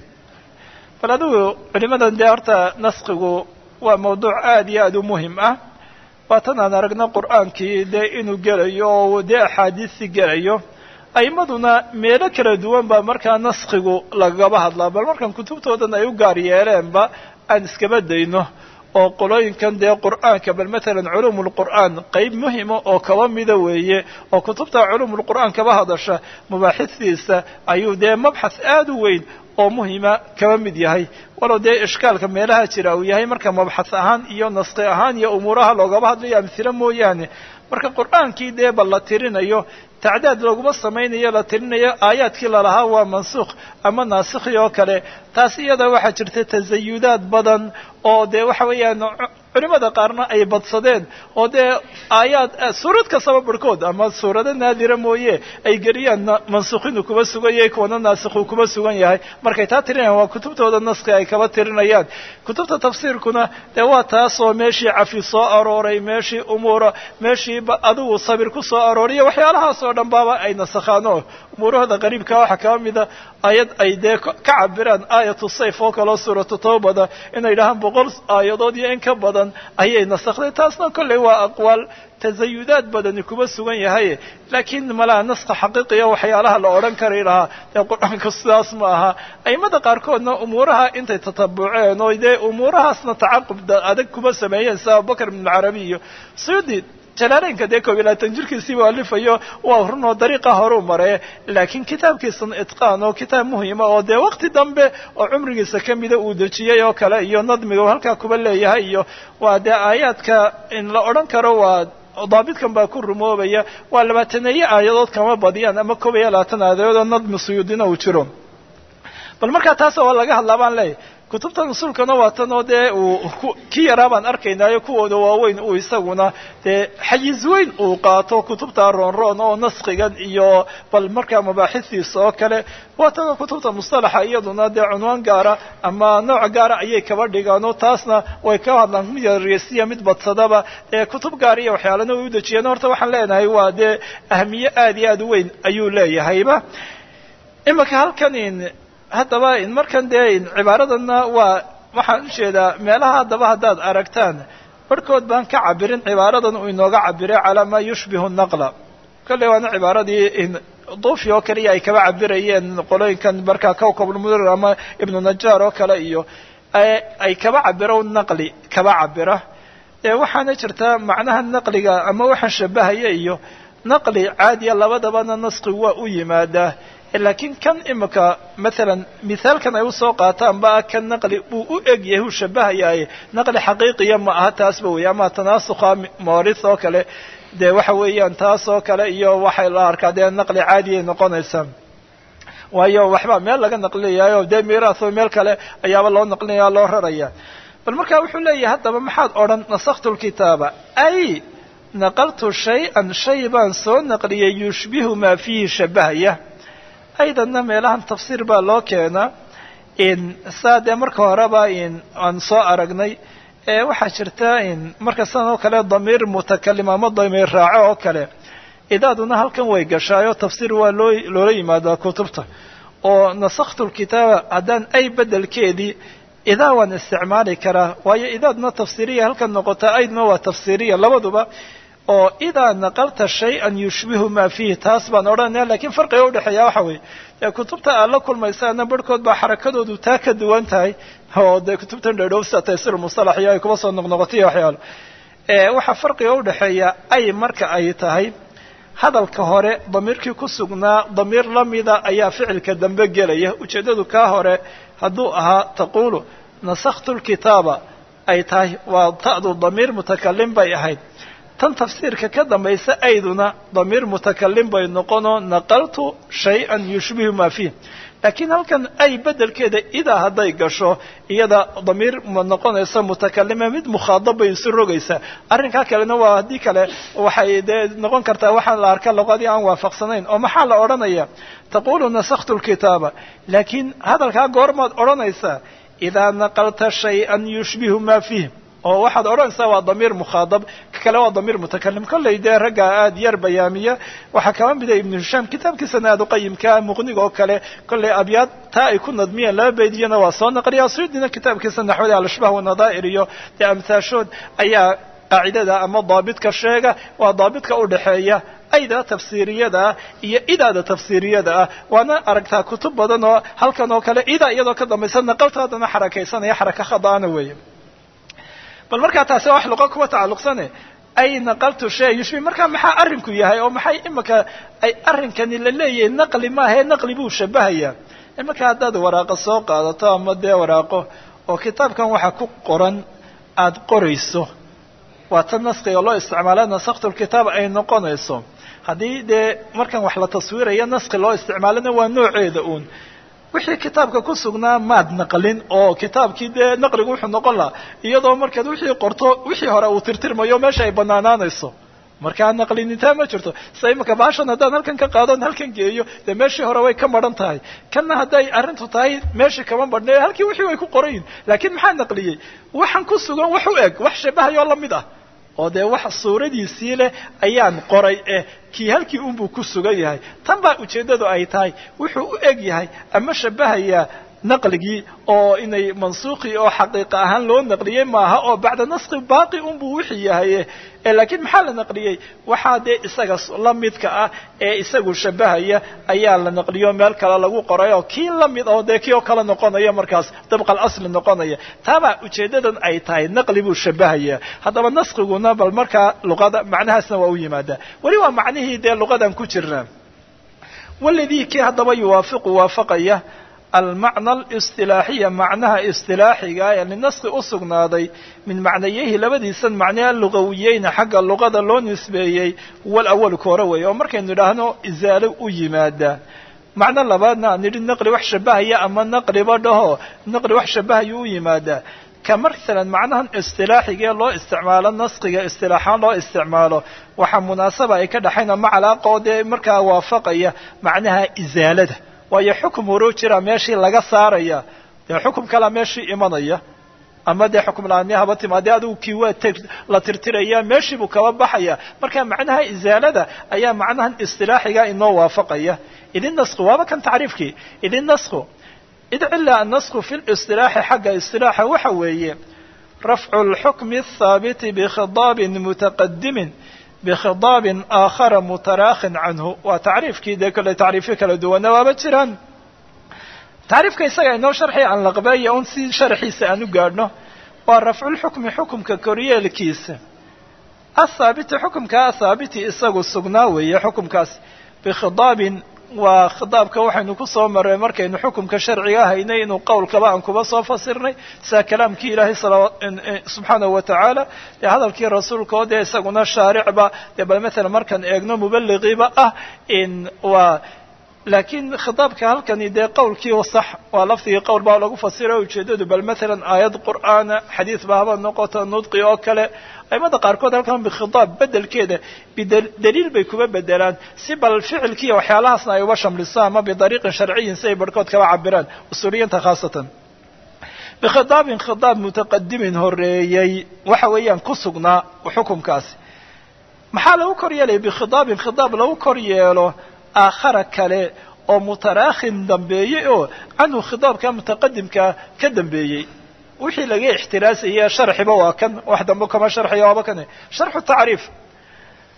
bal adigu culimadan dee horta naskigu waa mawduuc aada iyo aada u muhim ah waa tan aan aragna qur'aankii dee inuu gelayo oo dee axaadiistii gelayo a'imaduna meelo kala duwan baa markaa naskigu lagaba hadlaa bal markan kutubtoodan ay u gaar yeeleenba aan iskaba dayno oo qolooyinkan dee qur'aanka bal matalan culuumulqur'aan qayb muhima oo kaba mida weeye oo kutubta culuumulqur'aan kaba hadasha mubaaxidtiisa ayuu dee mabxath aada u weyn oo muhima kaba mid yahay walow dee ishkaalka meelaha jira uu yahay marka mabxath ahaan iyo naski ahaan iyo umuuraha loogaba hadlayo amhilo mooyaane marka qur'aankii dee bal la tirinayo tacdaad laguma samaynayo la tirinayo aayaadkii lalahaa waa mansuukh ama naasikhi oo kale taas iyada waxaa jirta tasayudaad badan oo dee waxa weeyaan culimada qaarna ay badsadeen oo dee aayaad suurad kastaba barhkood ama suurado naadira mooye ay geliyaan mansuukhinu kuba sugan yahay kuwana naasikhu kuba sugan yahay markay taa tirinayaan waa kutubtooda naski ay kaba tirinayaan kutubta tafsiirkuna dee waa taas oo meeshii cafi soo arooray meeshii umuura meeshii adigu sabir ku soo arooriya waxyaalahaas oo dhan baaba ay nasakhaano umuurahooda qariibka waxaa kaba mida aayad ay dee ka cabiraan aayatu sayf oo kaleo suuratu tawbada inay dhahaan 100 aayadood iyo in ka badan ayay nasakhday taasna kolley waa aqwaal tasayudaad badani kuba sugan yahay laakiin malaha naska xaqiiqiya waxyaalaha la odhan kari lahaa dee qur-aanka sidaas ma aha aimada qaarkoodna umuuraha intay tatabuceen oo dee umuurahaasna tacaqub adag kuba sameeyeen sida abubakr ibn carabi iyo suyuudi jalaaleynka dee 12 jirkiisiiba alifayo waa runoo dariiqa horuu maree laakiin kitaabkiisan itqaan oo kitaab muhima oo dee waqti dambe oo cumrigiisa ka mida uu dejiyey oo kale iyo nadmiga halkaa kuba leeyahay iyo waa dee aayaadka in la odhan karo waa daabitkan baa ku rumoobaya waa 20 aayadood kama badiyaan ama 21 aayadood oo nadmi suyuudina uu jiro bal markaa taas oo laga hadlaa baan leeyahay kutubta usulkana waa tan oo dee ki yaraa baan arkaynaayo kuwooda waaweyn uu isaguna dee xayiz weyn uu qaato kutubta roonroon oo naskigan iyo bal markaa mabaaxistiisa oo kale waa tan kutubta mustalaxa iyaduna dee cunwaan gaara ama nooc gaara ayay kaba dhigaan oo taasna way ka hadlaan mid yareysiya mid badsadaba ee kutub gaar iyo waxyaalana way u dejiyeen horta waxaan leenahay waa dee ahmiye aada iyo aada u weyn ayuu leeyahayba imaka halkan haddaba markan dee cibaaradanna waa waxaan u jeedaa meelaha haddaba haddaad aragtaan barhkood baan ka cabirin cibaaradan uu inooga cabiray calaa maa yushbihu naqla kolley waana cibaaradii duufi oo kaliya ay kaba cabirayeen qolooyinkan markaa kawkabulmudir ama ibnu najaar oo kale iyo ay kaba cabiro naqli kaba cabira waxaana jirta macnaha naqliga ama waxaan shabahaya iyo naqli caadiya labadabana naski waa u yimaadaa laakiin kan imika maalan mithaalkan ay usoo qaataan ba kan naqli uu u eg yahay uu shabahayaay naqli xaqiiqiya ma aha taasba wey ama tanaasukha mawaris oo kale dee waxa weeyaan taas oo kale iyo waxay la arkaa dee naqli caadiyay noqonaysaa waayo waxba meel laga naqliyayo dee miiraas oo meel kale ayaaba loo naqlinaya loo raraya bal markaa wuxuu leeyahay haddaba maxaad odhan nasakhtu lkitaaba ay naqaltu shay-an shay baan soo naqliyay yushbihu maa fiihi shabahaya aydanna meelahan tafsiir baa loo keenaa saa dee marka horeba aan soo aragnay waxaa jirta marka sidan oo kale damiir mutakalim ama damiir raaco oo kale idaaduna halkan way gashaayo tafsiir waa loola yimaadaa kutubta oo nasakhtu lkitaaba haddaan ay bedelkeedii idaa waan isticmaali karaa waayo idaadna tafsiiriya halkan noqota aydna waa tafsiiriya labaduba oo idaa naqalta shay-an yushbihu maa fiihi taas baan odhanaya lakiin farqiga udhexeeya waxa weeye dee kutubta aad la kulmaysaana barhkood baa xarakadoodu taa ka duwan tahay oo dee kutubtan dhadhow sida taysiir musalax iyo ay kuba soo noqnoqotay waxyaalo waxaa farqiga udhexeeya ay marka ay tahay hadalka hore damiirkii ku sugnaa damiir lamida ayaa ficilka dambe gelaya ujeeddadu kaa hore hadduu ahaa taquulu nasakhtu lkitaaba ay tahay waa ta'du damiir mutakalim bay ahayd tan tafsiirka ka dambaysa ayduna damiir mutakalim bay noqonoo naqaltu shay-an yushbihu maa fiih laakiin halkan ay bedelkeeda idaa hadday gasho iyada damiir ma noqonaysa mutakalima mid mukhaadab bay isu rogaysaa arrinkaa kalena waa haddii kale waxay dee noqon kartaa waxaan la arka luqadii aan waafaqsanayn oo maxaa la odhanaya taqulu nasakhtu lkitaaba laakiin hadalkaa goormaad odhanaysaa idaa naqalta shay-an yushbihu maa fiih oo waxaad odhanaysaa waa damiir mukhaadab ka kale waa damiir mutakalim kollay dee raggaa aad yar bayaamiya waxaa kaba mida ibnu hishaam kitaabkiisana aad uqayimkaa muqniga oo kale kollay abyaad taa ay ku nadmiyeen laba baydiyana waa soo naqliya suyuudina kitaabkiisa naxwada alashbaah wanadaa'ir iyo dee amhaashood ayaa qaacidada ama daabidka sheega waa daabidka udhexeeya ayda tafsiiriyada ah iyo idaada tafsiiriyada ah waana aragtaa kutub badan oo halkan oo kale idaa iyadoo ka dambaysa naqaltaadana xarakaysanaya xaraka khadaana weeye bal markaa taasi wax luqa kuwa tacalluqsane ay naqaltu shay yushbi markaa maxaa arrinku yahay oo maxay imika ay arrinkani la leeyahay naqli maahae naqli buu shabahayaa imika haddaad waraaqo soo qaadato ama dee waraaqo oo kitaabkan waxa ku qoran aada qorayso waa tan naskiga loo isticmaala nasakhtu lkitaab ay noqonayso haddii dee markan wax la taswiiraya naski loo isticmaalana waa nooceeda uun wixii kitaabka ku sugnaa maad naqlin oo kitaabkii dee naqligu wuxuu noqon lahaa iyadoo markaad wixii qorto wixii hore uu tirtirmayo meesha ay banaanaanayso markaa naqlinitaa ma jirto sida imika baashan haddaan halkan ka qaadon halkan geeyo dee meeshii hore way ka maran tahay kanna hadday arrintu tahay meeshii kama marhna halkii wixii way ku qorayin laakiin maxaa naqliyey waxaan ku sugan wax u eg wax shabahayoo lamid ah oo dee wax suuradiisii leh ayaan qoray kii halkii unbuu ku sugan yahay tan baa ujeeddadu ay tahay wuxuu u eg yahay ama shabahayaa naqligii oo inay mansuuqii oo xaqiiqa ahaan loo naqliyey maaha oo bacda naski baaqi unbuu wixii yahay laakiin maxaa la naqliyey waxaa dee isaga la midka ah ee isagu shabahaya ayaa la naqliyo meel kale lagu qoray oo kii lamid oo dee kii oo kale noqonaya markaas dabqa alasli noqonaya taabaa ujeeddadan ay tahay naqli buu shabahaya haddaba naskiguna bal markaa luqada macnahaasna waa u yimaadaa weli waa macnihii dee luqadan ku jirna waladii kii haddaba yuwaafiqu waafaqaya almacna alistilaaxiya macnaha istilaaxiga ee linaski u sugnaaday min macnayehi labadiisan macnaa lugawiyeyna xagga luqada loo nisbeeyey wal awalka hore weeye oo markaynu idhaahno isaalo u yimaada macno labaadna aan nidhi naqli wax shabahaya ama naqliba dhaho naqli wax shabahaya u yimaadaa ka masalan macnahan istilaaxigee loo isticmaalo naskiga istilaaxaan loo isticmaalo waxaa munaasaba ay ka dhaxayn ama calaaqoo dee markaa waafaqaya macnaha isaalada waayo xukum horoo jira meeshii laga saaraya dee xukum kalea meeshii imanaya ama dee xukum la-aani haba timaadee adigu kii waa la tirtiraya meeshii buu kaba baxaya marka macnaha isaalada ayaa macnahan istilaaxiga inoo waafaqaya idin nasku waaba kan tacriifkii idin nasku id cila annasku fi listilaaxi xagga istilaaxa waxa weeye rafcu lxukmi athaabiti bikhidaabin mutaqadimin bikhidaabin aakhara mutaraakhin canhu waa tacriifkii dee kole tacriifyo kala duwana waaba jiraan tacriifka isaga inoo sharxi aan laqbeeya un si sharxiisa aan u gaadhno waa rafculxukmi xukumka koryeelkiisa athaabiti xukumka athaabiti isagu sugnaa weeye xukumkaas bikhidaabin waa khidaabka waxaynu ku soo marray markaynu xukumka sharciga haynay inuu qowlkaba aan kuba soo fasirnay sida kalaamkii ilaahay subxaanahu watacaala dee hadalkii rasuulka oo dee isaguna shaaricba dee bal matalan markaan eegno mubaligiiba ah waa laakiin khitaabka halkani dee qowlkii sax waa lafdigii qowl baa lagu fasira ujeedadu bal matalan aayad qur'aana xadiis ba haba noqoto nudqi oo kale aimada qaarkood halkan bikhitaab bedelkeeda bidaliil bay kuba bedelaan si bal ficilkiiyo waxyaalahaasna ay uba shamliso ama bidariiqin sharciyin si ay barhkood kaba cabiraan usuuliyinta khaasatan bikhitaabin khitaab mutaqadimin horeeyey waxa weeyaan ku sugnaa xukumkaasi maxaa lagu kor yeelaya bikhitaabin khitaab lagu kor yeelo aakhara kale oo mutaraakhin dambeeyey oo canhu khitaabka mutaqadimka ka dambeeyey wixii laga ixtiraasaya sharxiba waa kan wax dambe kama sharxiya waaba kan sharxu tacriif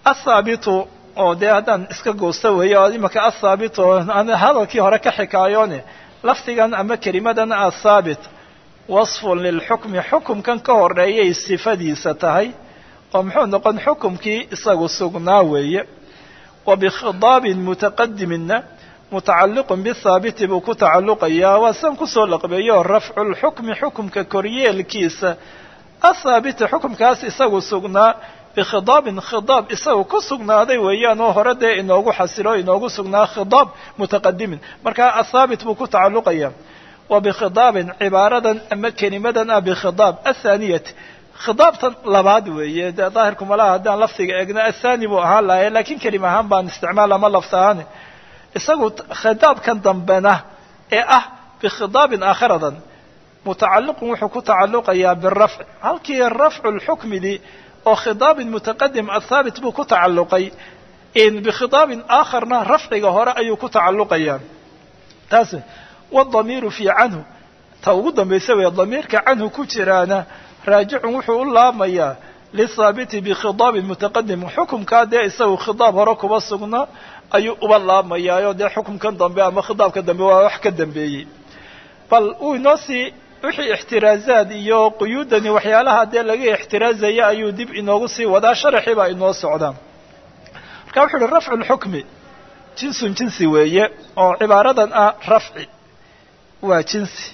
athaabitu oo dee haddaan iska goosta weeyo oo imaka athaabitu ana hadalkii hore ka xikaayoone lafdigan ama kelimadan athaabit wasfun lilxukmi xukumkan ka horeeyay sifadiisa tahay oo muxuu noqon xukumkii isagu sugnaa weeye wa bikhidaabin mutaqadimina mutacalliqun bithaabiti buu ku tacalluqayaa waa san kusoo laqbeeyo rafcu lxukmi xukumka koryeelkiisa athaabiti xukumkaas isagu sugnaa bikhidaabin khidaab isagu ku sugnaaday weeyaan oo hore dee inoogu xasilo inoogu sugnaa khidaab mutaqadimin markaa athaabit buu ku tacalluqayaa wa bikhidaabin cibaaradan ama kelimadan ah bikhidaab athaaniyati khidaabtan labaad weeye dee daahirku malaha haddaan lafdiga eegna athaani buu ahaan lahay laakiin kelima ahaan baan isticmaal ama lafta ahaani isagu khidaabkan dambena ee ah bikhidaabin aakhiradan mutacalliqun wuxuu ku tacalluqayaa birafci halkii rafcu lxukmidii oo khidaabin mutaqadim athaabit buu ku tacalluqay in bikhidaabin aakharna rafciga hore ayuu ku tacalluqayaa taas wadamiiru fii canhu ta ugu dambaysa weeye damiirka canhu ku jiraana raajicun wuxuu u laamayaa lithaabiti bikhidaabin mutaqadim xukumkaa dee isagu khidaab hore kuba sugnaa ayuu uba laamayaayo dee xukumkan dambe ama khidaabka dambe waa wax ka dambeeyey bal uu inoo sii wixii ixtiraazaad iyo quyuudani waxyaalaha dee laga ixtiraazaya ayuu dib inoogu sii wadaa sharaxii baa inoo socdaa marka wuxuu uhi rafcu lxukmi jinsun jinsi weeye oo cibaaradan ah rafci waa jinsi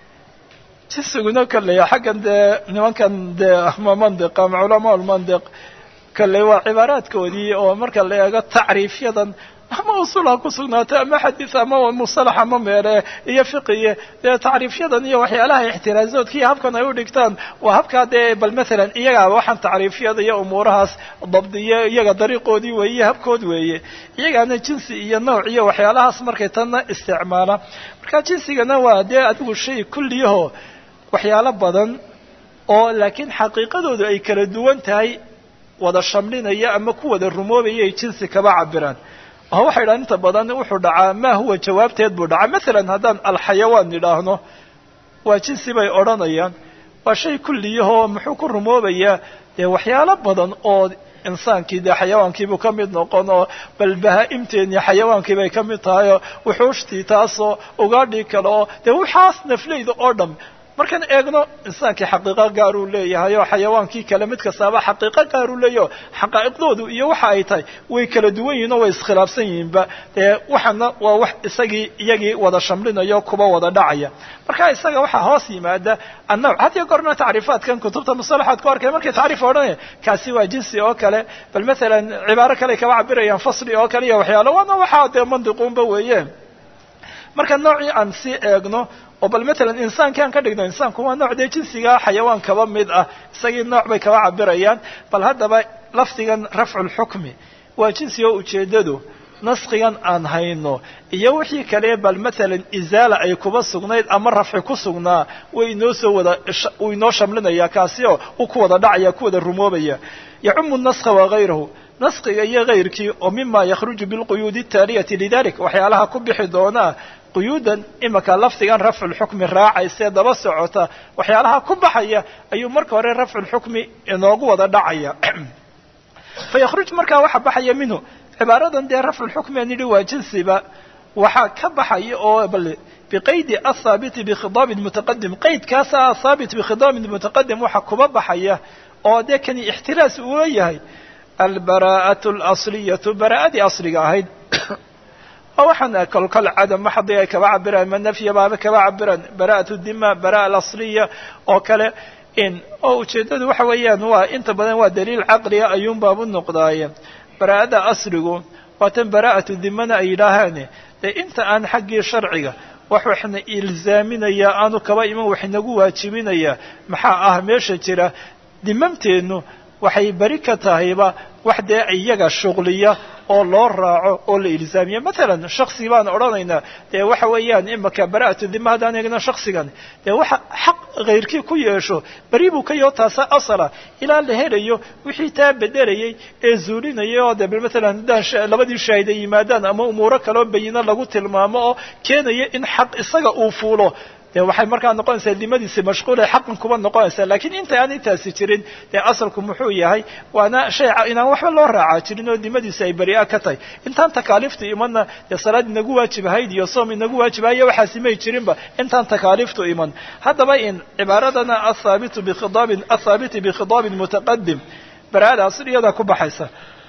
jinsiguna kaleya xaggan dee nimankan dee ama mandiq ama culamaa lmandiq kale waa cibaaraadkoodii oo marka la eego tacriifyadan ama usulha ku sugnaatay ama xadiis ama musalax ama meele iyo fiqiye dee tacriifyadan iyo waxyaalaha ixtiraazoodkiiyo habkan ay u dhigtaan waa habkaa dee bal maalan iyagaaba waxaan tacriifyada iyo umuurahaas dabdiye iyaga dariiqoodii weeye habkood weeye iyagaana jinsi iyo nooc iyo waxyaalahaas markay tanna isticmaala marka jinsigana waa dee adigu shay kulliyaho waxyaalo badan oo laakiin xaqiiqadoodu ay kala duwan tahay wada shamlinaya ama ku wada rumoobaya ay jinsi kaba cabiraan oo waxay dhahan inta badan wuxuu dhacaa maa huwa jawaabteed buu dhacaa masalan haddaan alxayawaan nidhaahno waa jinsi bay odhanayaan waa shay kulliyahoo muxuu ku rumoobayaa dee waxyaalo badan oo insaankii dee xayawaankiibuu ka mid noqon oo bal bahaa-imteeni xayawaankii bay ka mid tahay oo wuxuushtii taasoo ugaadhii kale oo dee waxaas nafleyda oo dham markaan eegno insaankii xaqiiqo gaaruu leeyahay oo xayawaankii kale mid kastaaba xaqiiqo gaaruu leeyaho xaqaa'iqdoodu iyo waxa ay tahay way kala duwan yihiin oo way iskhilaafsan yihiinba dee waxana waa wax isagii iyagii wada shamlinayo kuba wada dhacaya marka isaga waxaa hoos yimaada annawc hadiyo goorna tacriifaadkan kutubta musalaxaad ku arkay markay tacriif odhanaya kaasi waa jinsi oo kale bal maalan cibaaro kale kaba cabirayaan fasli oo kale iyo waxyaalo waana waxaa dee mandiquunba weeye marka noocii aan sii eegno oo bal maalan insaankaan ka dhigno insaanku waa nooc dee jinsiga xayawaan kaba mid ah isagii nooc bay kaba cabirayaan bal haddaba lafdigan rafcu lxukmi waa jinsi oo ujeedadu naskigan aan hayno iyo wixii kale bal maalan izaala ay kuba sugnayd ama rafci ku sugnaa way inoo soo wada uu inoo shamlinaya kaasi oo uu ku wada dhacaya ku wada rumoobaya yacumu naska wagayrahu naskiga iyo kayrkii oo mima yakhruju bilquyuudi ataaliyati lidalik waxyaalaha ku bixi doonaa quyuudan imaka lafdigan rafcu lxukmi raacaysee daba socota waxyaalaha ku baxaya ayuu marka hore rafcu lxukmi inoogu wada dhacaya fa yakhruj markaa waxa baxaya minhu cibaaradan dee rafcu lxukmi aan yidhi waa jinsiba waxaa ka baxaya oo bal biqaydi athaabiti bikhidaabin mutaqadim qaydkaasa athaabit bikhidaabin mutaqadim waxa kuba baxaya oo dee kani ixtiraas uu leeyahay albaraa'atu alasliyatu baraa'adii asliga ahayd oo waxaan kolkol cadam maxadii ay kaba cabiraan ma nafya baaba kaba cabiraan bara'atu dima bara'a alasliya oo kale oo ujeedadu waxa weeyaan waa inta badan waa daliil caqliya ayuun baabu noqdaaye baraa'ada asligu waa tan baraa'atu dimana ay yidhaahaane dee inta aan xaggii sharciga waxna ilzaaminaya aanu kaba iman wax inagu waajibinaya maxaa ah meesha jira dimamteennu waxay beri ka tahayba wax dee iyaga shuqliya oo loo raaco oo la ilzaamiya maalan shaksi baan odhanaynaa dee waxa weeyaan imaka bara'atu dima haddaan eegna shaksigan dee waxa xaq kayrkii ku yeesho beri buu ka yaho taasa asala ilaa la helayo wixii taa bedelayay ee zuulinayay oo dee maalan haddaan labadii shaahid ay yimaadaan ama umuuro kaloo bayino lagu tilmaamo oo keenaya in xaq isaga uu fuulo dee waxay markaa noqonaysaa dimadiisi mashquulay xaqan kuba noqonaysaa laakiin inta aan intaasi jirin dee asalku muxuu yahay waana shay inaan waxba loo raacaa jirin oo dimadiisi ay beri'a ka tahay intaan takaaliiftu imanna dee salaad inagu waajibahayd iyo soom inagu waajibahayo waxaasi may jirinba intaan takaaliiftu iman haddaba in cibaaradana athaabiti bikhidaabin mutaqadim baraada asliyada ku baxaysa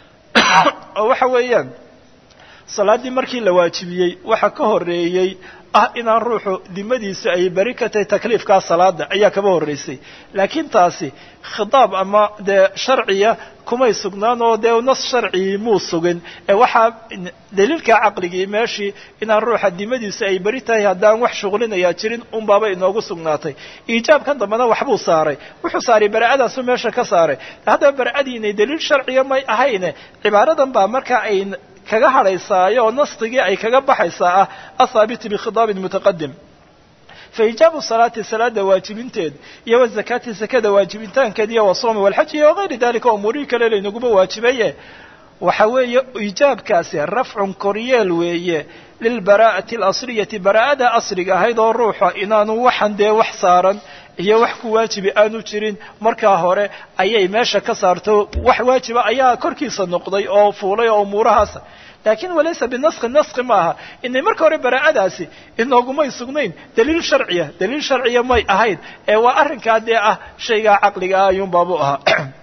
oo waxa weeyaan salaaddii markii la waajibiyey waxa ka horeeyey inaan ruuxu dimadiisu ay beri ka tahay takliifkaa salaada ayaa kaba horreysay laakiin taasi khitaab ama dee sharciya kumay sugnaan oo dee nas sharcigii muu sugin ee waxaa daliilkaa caqligii meeshii inaan ruuxa dimadiisu ay beri tahay haddaan wax shuqlinayaa jirin unbaaba inoogu sugnaatay iijaabkan dambena waxbuu saaray wuxuu saaray bara'adaasu meesha ka saaray haddaba bara'adii inay daliil sharciya may ahayne cibaaradan baa markaa ay kaga hadhaysaayo oo nastigii ay kaga baxaysaa athaabiti bikhidaabin mutaqadim faijaabu salaati salaada waajibinteed iyo wazakaati zakada waajibintaankeed iyo wasoomi walxaji iyo wagayri dalika umuurihii kale laynaguba waajibaye waxa weeye ijaabkaasi rafcun koryeel weeye lilbaraa'ati alasliyati baraa'ada asriga ahayd oo ruuxa inaanu waxan dee wax saaran iyo wax ku waajibi aanu jirin markaa hore ayay meesha ka saarto wax waajiba ayaa korkiisa noqday oo fuulay oo umuurahaasa laakiin walaysa binaskhi naskhi maaha inay marka hore baraa'adaasi inoogumay sugnayn daliil sharciya may ahayn ee waa arrinkaa dee shaygaa caqliga ayuunbaabu ahaa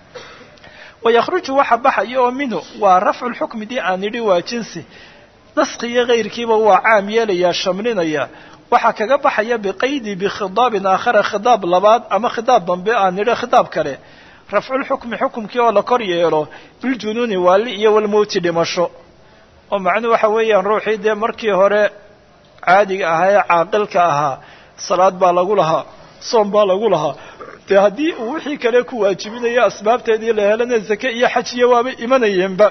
wayakhruju waxa baxaya oo minhu waa rafcu lxukmi dii aan nidhi waa jinsi naskhi iyo kayrkiiba waa caam yeelayaa shamlinaya waxaa kaga baxaya biqaydi bikhidaabin aakhara khidaab labaad ama khidaab dambe aan nidhi khidaab kale rafculxukmi xukumkii oo la kor yeelo biljunuuni waali iyo walmowti dhimasho oo macnuhu waxa weeyaan ruuxii dee markii hore caadiga ahaa ee caaqilka ahaa salaad baa lagu lahaa soom baa lagu lahaa dee haddii uu wixii kale ku waajibinayo asbaabteedii la helana zake iyo xaj iyo waabay imanayeenba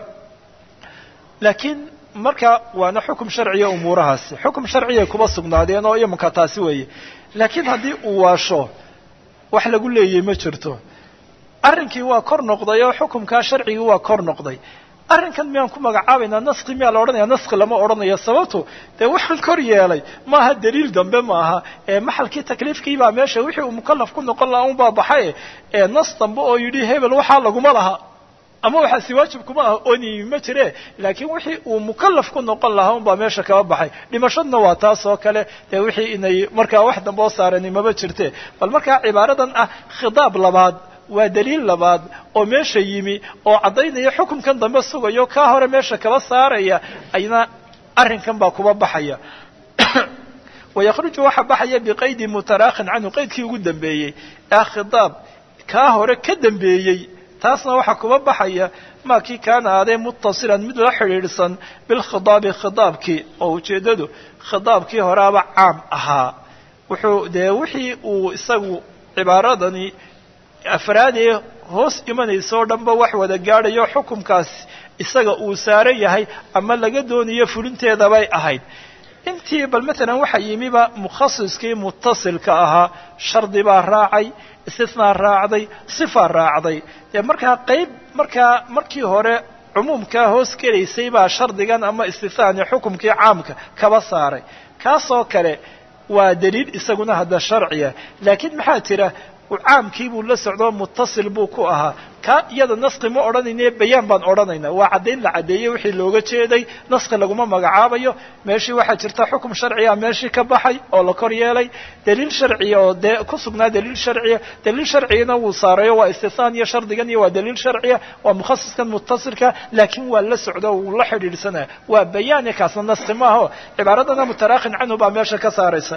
laakiin marka waana xukum sharciya umuurahaasi xukum sharciya kuba sugnaadeen oo imanka taasi weeye laakiin haddii uu waasho wax lagu leeyay ma jirto arrinkii waa kor noqday oo xukumkaa sharcigii waa kor noqday arrinkan miyaan ku magacaabaynaa naskhi miyaa la odhanaya naskhi lama odhanayo sababto dee waxaan kor yeelay maaha daliil dambe maaha ee maxalkii takliifkii baa meesha wixii uu mukallaf ku noqon lahaa unbaa baxay ee nas dambe oo yidhi hebel waxaa laguma laha ama waxaasi waajib kuma aha oni ma jire laakiin wixii uu mukallaf ku noqon lahaa unbaa meesha kaba baxay dhimashadna waa taas oo kale dee wixii inay markaa wax dambe oo saarani maba jirte bal markaa cibaaradan khidaab labaad waa daliil labaad oo meesha yimi oo caddaynaya xukunkan dambe sugayo kaa hore meesha kaba saaraya ayna arrinkan baa kuba baxaya wayakhruju waxa baxaya biqaydi mutaraakhin canhu qaydkii ugu dambeeyey khidaab kaa hore ka dambeeyey taasna waxaa kuba baxaya maa kii kaana aadee muttasilan mid la xidhiidhsan bilkhidaabi khidaabkii oo ujeeddadu khidaabkii horaaba caam ahaa wuxuu dee wixii uu isagu cibaaradani afraadee hoos imanaysa oo dhanba wax wada gaadhayo xukumkaas isaga uu saaran yahay ama laga doonayo fulinteedabay ahayd intii bal maalan waxa yimiba mukhasiskii muttasilka ahaa shardi baa raacay istisnaa raacday sifa raacday dee markaa qayb markii hore cumuumkaa hoos gelaysay baa shardigan ama istithnaani xukumkii caamka kaba saaray kaasoo kale waa daliil isaguna hadda sharciya laakiin maxaa jira caamkii buu la socdoo muttasil buu ku ahaa ka iyada naskhi ma odhanayne bayaan baan odhanaynaa waa caddayn la caddeeyey wixii looga jeeday naskhi laguma magacaabayo meeshii waxaa jirta xukum sharciya meeshii ka baxay oo la kor yeelay daliil sharciya oo dee ku sugnaa daliil sharciyana wuu saarayo waa istithaan iyo shardigan iyo waa daliil sharciya waa mukhasiskan muttasilka laakiin waa la socdo wuu la xidhiidhsanaya waa bayaani kaasna naskhi maaho cibaaradana mutaraakhin canhu baa meesha ka saaraysa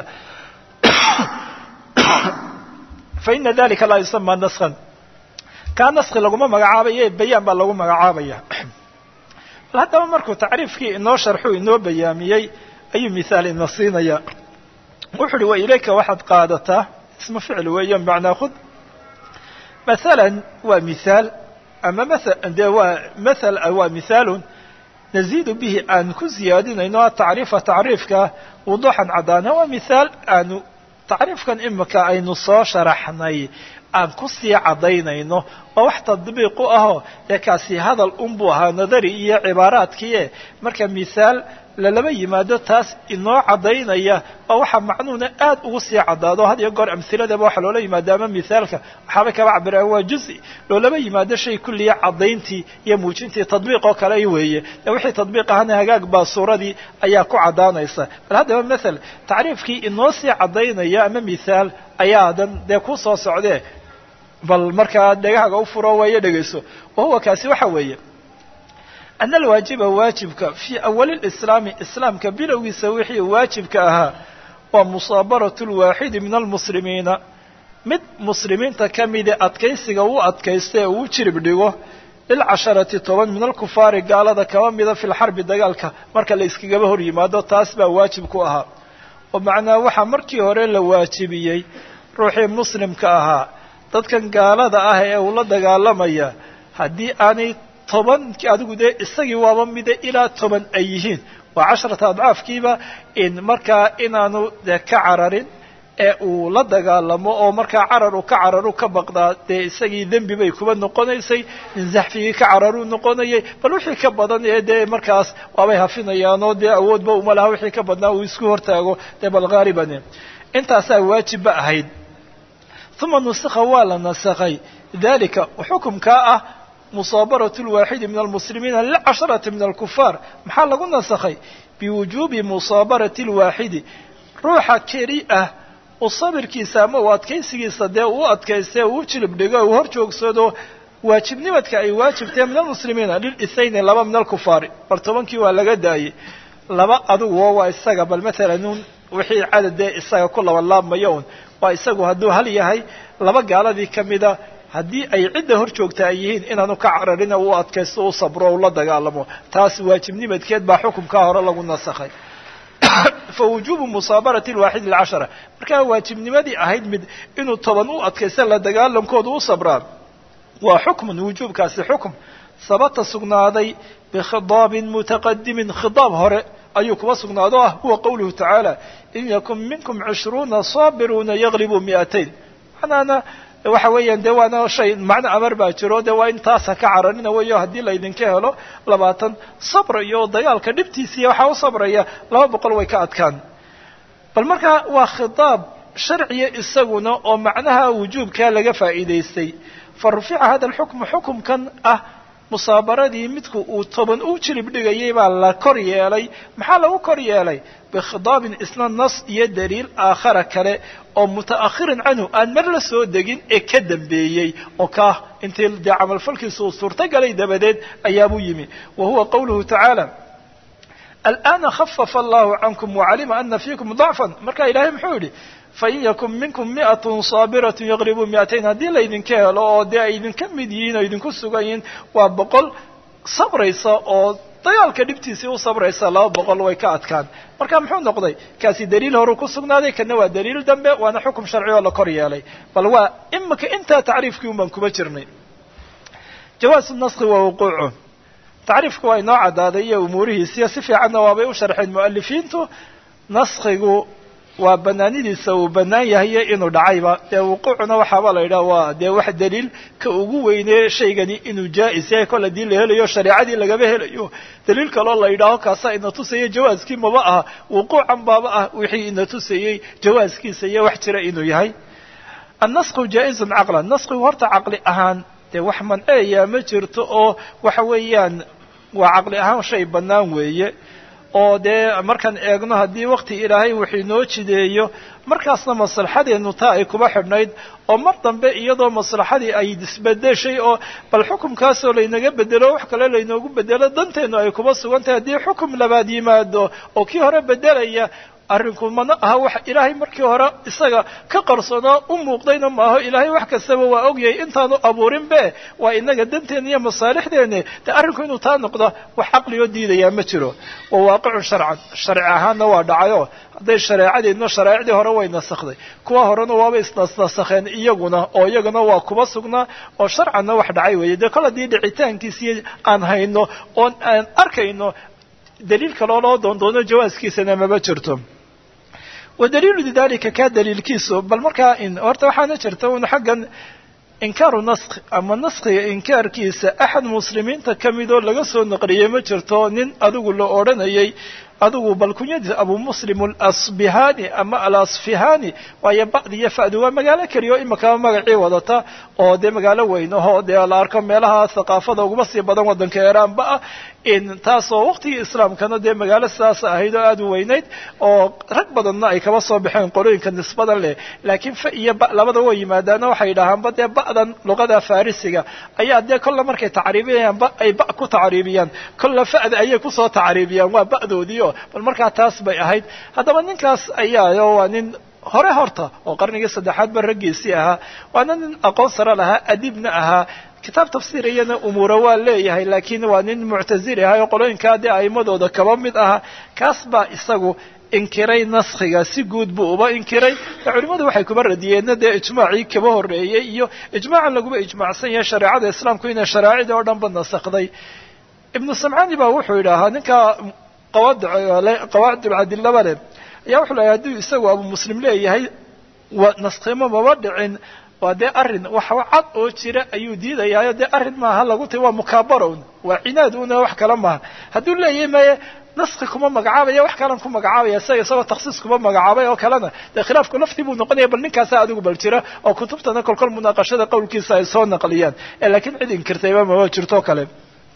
faina dalika laa yusama naskhan kaa naskhi laguma magacaabaye bayaan baa lagu magacaabaya bal haddaba markuu tacriifkii inoo sharxuu inoo bayaamiyey ayuu mithaal ina siinaya wuxu uhi wa ilayka waxaad qaadataa ismu ficil weeyo bimacnaa khud mathalan waa mithaal ama dee waa mathal waa mithaalun naziidu bihi aan ku ziyaadinayno atacriifa tacriifka wuduuxan caddaana waa mithaal aanu tacriifkan imika aynu soo sharaxnay aan ku sii caddaynayno waa wax tadbiiqu ahoo dee kaasi hadal unbuu ahaa nadari iyo cibaaraadkiie marka mithaal lalaba yimaado taas inoo caddaynaya oo waxaa macnuuna aad ugu sii caddaado had iyo goor amhiladaba waxa loola yimaado ama mithaalka waxaabay kaba cabiraan waa juzi loolaba yimaado shay kulliya caddayntii iyo muujintii tadbiiq oo kale weeye wixii tadbiiq ahana hagaag baa suuradii ayaa ku caddaanaysa bal haddaba mathal tacriifkii inoo sii caddaynaya ama mithaal ayaadan dee ku soo socdee bal markaa dhegahaaga u furo waayo dhegayso wahuwa kaasi waxa weeye أن الواaجiب waaجiبka في أول الإسلام إسلامka bilowgiisa wixii waaجiبka ahaa waa مصاaبرة الواaحد من المسلميiنa mid مسلimiinta kamida adkaysiga u adkaysta ee uu jirib dhigo للcaشhaرaةi 10 min الكفاari gaalada kaba mida في الxرbi dagaalka marka la iskagaba hor yimaado taas baa waaجiب ku ahaa oo macnaa waxaa markii hore la waajibiyey ruuxii muslimka ahaa dadkan gaalada ah ee uu la dagaalamaya haddii aanay 10 adigu dee isagii waaba mida ilaa 10 ay yihiin waa 10 adcaafkiiba in markaa inaanu dee ka cararin ee uu la dagaalamo oo markaa carar uu ka cararu ka baqdaa dee isagii dembi bay kuba noqonaysay in zaxfigii ka cararuu noqonayay bal wixii ka badan ee dee markaas waabay hafinayaanoo dee awoodba uma laha wixii ka badnaa uu isku hortaago dee bal ghaaribane intaasaa waajibba ahayd uma nusikha waa la nasakhay dalika xukumkaa ah مصاaبرة الواaحد من المسلمين للcaشhaرة من الكفاar maxaa lagu nasakhay بوuجوب مصاaبرة الواaحد ruuxa keli ah u sabirkiisa ama u adkaysigiisa dee u adkayste u jilib dhigo u hor joogsado waajibnimadka ay waajibtee min المسلimiiنa للإثنين laba min الكفاar bal 10kii waa laga daayey laba adugu waa isaga bal mثala nun wixii cadadee isaga ku laba laabmaya un waa isagu hadduu hal yahay laba gaaladii kamida haddii ay cidda hor joogta ay yihiin inaanu ka cararina u adkaysto u sabro u la dagaalamo taas waajibnimadkeed baa xukumkaa hore lagu nasakhay fa wujuubu musaabarati alwaaxid lilcashara markaa waajibnimadii ahayd mid inuu 10 u adkaysta la dagaalamkooda u sabraan waa xukmun wujuubkaasi xukum sabata sugnaaday bikhidaabin mutaqadimin khidaab hore ayuu kuba sugnaado ah huwa qawluhu tacaala in yakun minkum 20 saabiruuna yaglibu 200 macnaana waxa weeyaan dee waana shay macno amar baa jiro dee waa intaas ha ka cararina weeyo haddii laydinka helo 20 sabr iyo dagaalka dhibtiisiiya waxaa u sabraya 200 way ka adkaan bal markaa waa khitaab sharciya isaguna oo macnaha wujuubkaa laga faa'iidaystay farufica hada alxukmu xukumkan ah musaabaradii midku uu 10 u jilib dhigayay baa la kor yeelay maxaa lagu kor yeelay bikhidaabin isna nas iyo daliil aakhara kale oo mutaakhirin canhu aan mar la soo degin ee ka dambeeyey oo kaa intii dee camalfalkiisa uu suurtagalay dabadeed ayaabuu yimi wa huwa qawluhu tacaala alآana khafafa allahu cankum wacalima ana fiikum ضacfan markaa ilaahay muxuu yidhi fain yakun minkum 100 saabiraة yaglibu 200 haddii laydinka helo oo dee ay idinka mid yihiin oo idinku sugan yihiin waa 100 sabraysa oo dagaalka dhibtiisii u sabraysa 200 way ka adkaan marka muxuu noqday kaasi daliil horu ku sugnaaday kana waa daliil dambe waana xukum sharci oo la kor yeelay bal waa imika inta tacriifkii uman kuma jirnay jawaas naskhi wa wuquucu tacriifku waa inoo cadaaday iyo umuurihiisa si fiicanna waabay u sharxeen mu'alifiintu naskhigu waa banaanidiisa uu banaan yahay inuu dhacayba dee wuquucuna waxaaba la yidhaha waa dee wax daliil ka ugu weynee shaygani inuu jaa-is yahay kol haddii la helayo shareecadii lagaba helayo daliil kaloo la yidhaaho kaasaa ina tusaya jawaaskii maba aha wuquucan baaba ah wixii ina tusayey jawaaskiisa iyo wax jira inuu yahay annasku jaa-izun caqlan naskigu horta caqli ahaan dee wax manceeya ma jirto oo waxa weeyaan waa caqli ahaan shay bannaan weeye oo dee markaan eegno haddii wakti ilaahay wuxuu inoo jideeyo markaasna maslaxadeenu taa ay kuba xidhnayd oo mar dambe iyadoo maslaxadii ay isbedeshay oo bal xukumkaasoo laynaga bedelo wax kale laynoogu bedelo danteenu ay kuba sugan tahay haddii xukum labaad yimaado oo kii hore bedelaya arrinku mana aha wax ilaahay markii hore isaga ka qarsoonaa u muuqdayna maaho ilaahay wax kastaba waa ogyahay intaanu abuurin be waa inaga danteena iyo masaalixdeena de arrinku inuu taa noqdo wax caqligoo diidayaa ma jiro wa waaqicun sharcan sharci ahaanna waa dhacayo hadday shareecadeedna shareecadii hore way nasakhday kuwa horena waaba isnasakheen iyaguna oo iyagana waa kuba sugnaa oo sharcanna wax dhacay weeye dee kol haddii dhicitaankiisii aan hayno oon aan arkayno daliil kaloo loo doondoono jawaaskiisana maba jirto wadaliilu lidalika kaa daliilkiisu bal markaa horta waxaana jirta un xaggan inkaaru naskhi ama naskhiga inkaarkiisa axad muslimiinta kamidoo laga soo naqliyey ma jirto nin adigu la odhanayay adigu bal kunyadiisa abu muslim alasbihani ama alasfihani waayo ba'di iyo fa'du waa magaalo keliya oo imika magacii wadata oo dee magaalo weyn oo dee la arko meelaha thaqaafada ugu sii badan wadanka Iran ba in taasoo waqtigii islaamkana dee magaalo sidaas ahayd oo aad u weynayd oo rag badanna ay kaba soo baxeen qorooyinka nisbadan leh laakiin fa iyo ba labada way yimaadaan waxay yidhaahaan dee ba'dan luqada farisiga ayaa dee kolla markay tacriibiyaan ba ay ba ku tacriibiyaan kolla fa'da ayay ku soo tacriibiyaan waa ba'doodii oo bal markaa taas bay ahayd haddaba ninkaas ayaa waa nin hore horta oo qarnigii saddexaad ba raggiisii ahaa waana nin aqoon sare lahaa adibna ahaa kitaab tafsiiriyana umuura waa leeyahay laakiin waa nin muctazili ah oo qolooyinka dee aimadooda kaba mid aha kaas baa isagu inkiray naskhiga si guud buu uba inkiray culimadu waxay kuba radiyeen dee ijmaacii kaba horeeyay iyo ijmaacan laguba ijmaacsan yahay shariicada islaamku inay sharaacida oo dhan ba nasakhday ibnu samcani baa wuxuu yidhaahaa ninka qawaacid adilaba leh ayaa wuxuu leeyahay hadduu isagu abu muslim leeyahay naskhimo maba dhicin waa dee arrin wax cad oo jira ayuu diidayaa dee arrin maaha lagu tahay waa mukaabarown waa cinaad una wax kale maaha hadduu leeyahay maye naskhi kuma magacaabaya wax kalan ku magacaabaya isagoo takhsiis kuma magacaabay oo kalena dee khilaafku lafti buu noqonaya bal ninkaasa adigu bal jira oo kutubtana kolkol munaaqashada qowlkiisa ay soo naqliyaan laakiin cid inkirtayba maba jirto kale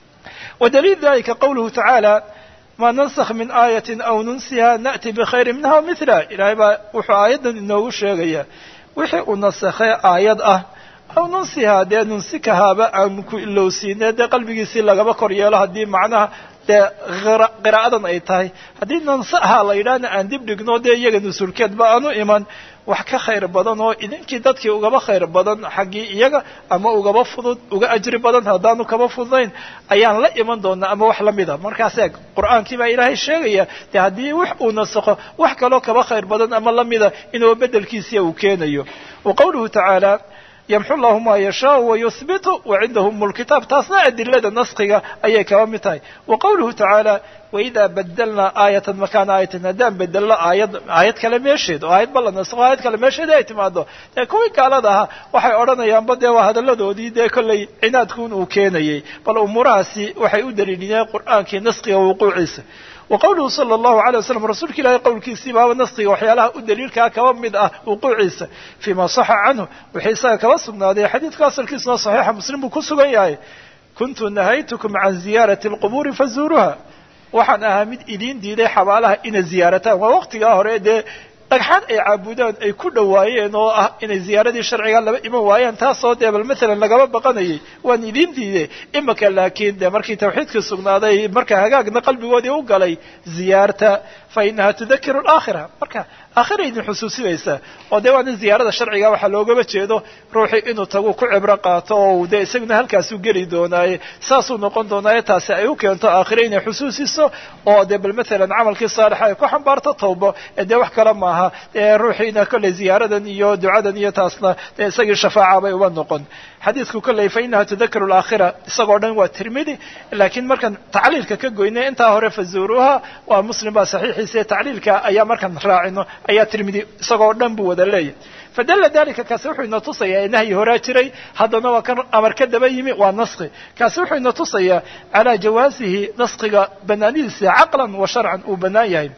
ودليل ذلك قوله تعالى ما ننسخ من آية أو ننسها نأتي بخير منها ومثلها إلهي با وحو آيادا إنه شيغيا وحي أنسخي آيات أو ننسها دي ننسكها بقى لو سينا دي قلبي يسير لغا كوريالا هدي معناها dee qiraa'adan ay tahay haddii nansaha la yidhaahna aan dib dhigno dee iyaga nusulkeedba aanu iman wax ka khayr badan oo idinkii dadkii ugaba khayr badan xaggii iyaga ama ugaba fudud uga ajri badan haddaanu kaba fududayn ayaan la iman doonaa ama wax lamida markaas eeg qur'aankii baa ilaahay sheegaya dee haddii wax uu nasakho wax kaloo kaba khayr badan ama lamida inuu bedelkiisiya uu keenayo wa qawluhu tacaala يمحو الله ما يشاء ويثبت وعنده الكتاب تاسنا أدلة نسخها أي كوامتاي وقوله تعالى وإذا بدلنا آية مكان آية ندام بدلنا آية كلمة يشهد وآية بلا نسخ آية كلمة يشهد اعتماده كوي قال هذا وحي أرانا ينبدأ وهذا الذي دي كل عناد كون وكيني بل أموراسي وحي أدريني القرآن كي نسخه ووقوع عيسى وقوله صلى الله عليه وسلم رسولك لا يقول كيسيبها ونسخه وحيالها الدليل كوامد وقوع عيسى فيما صح عنه وحيسا كواسقنا هذا حديث كاسر كيسنا صحيح مسلم بكسوغا ياي كنت نهيتكم عن زيارة القبور فزوروها waxaan ahaa mid idin diiday xabaalaha ina ziyaarataan waa waqtiga hore dee dhagxaan ay caabudaan ay ku dhawaayeen oo ah inay ziyaaradii sharciga laba iman waayaan taasoo dee bal maalan lagaba baqanayay waan idin diiday imaka laakiin dee markii tawxiidka sugnaaday marka hagaagna qalbigoodii u galay ziyaarta fa inaha tudakiru alaakhira marka aakhira idin xusuusinaysa oo dee waa in ziyaarada sharciga waxaa loogaba jeedo ruuxii inuu tagu ku cibro qaato oo dee isaguna halkaasuu geli doonaaye saasuu noqon doonaaye taasi ay u keento aakhira inay xusuusiso oo dee bal maalan camalkii saalixa ay ku xambaarto tawbo dee wax kale maaha dee ruuxiina kolley ziyaaradan iyo ducadan iyo taasna dee isagii shafaaca bay uba noqon xadiidku kolley fa inaha tudakaru alaakhira isagoo dhan waa tirmidi laakiin markaan tacliilka ka goynay intaa hore fazuuruha waa muslim baa saxiixiisa tacliilka ayaa markaan raacino ayaa tirmidi isagoo dhan buu wada leeyahay fadalla dalika kaasi wuxuu ina tusayaa nahyi horaa jiray haddana waa kan amar ka daba yimi waa naskhi kaasi wuxuu ina tusayaa calaa jawaasihi naskhiga banaanidiisa caqlan wa sharcan uu banaan yahay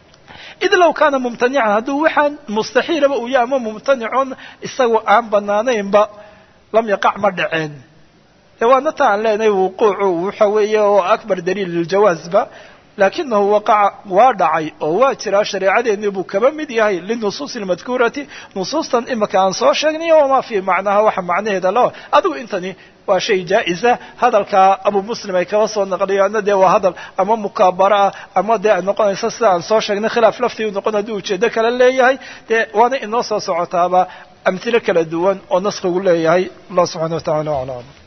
إذ لو كان ممتنعا هذا وحن مستحيل بقى ما ممتنع استوى عن بنانين بقى لم يقع مدعين هو نتعلم لأنه وقوع وحوية وأكبر دليل للجواز بقى لكنه وقع وادعي وواتر شريعة النبو كمان مديهي للنصوص المذكورة نصوصا إما كان صوشني وما في معناها وحن معناه هذا لا أدو إنتني وشيء جائزة هذا أبو مسلم يكوصل نقلي أن ده وهذا أما مكابرة أما ده نقول أساسا عن صوشني خلاف لفتي ونقول دوتش ده كلا اللي هي ده وانا النص صعتها أمثلة كلا دوان ونسخ ولا هي الله سبحانه وتعالى على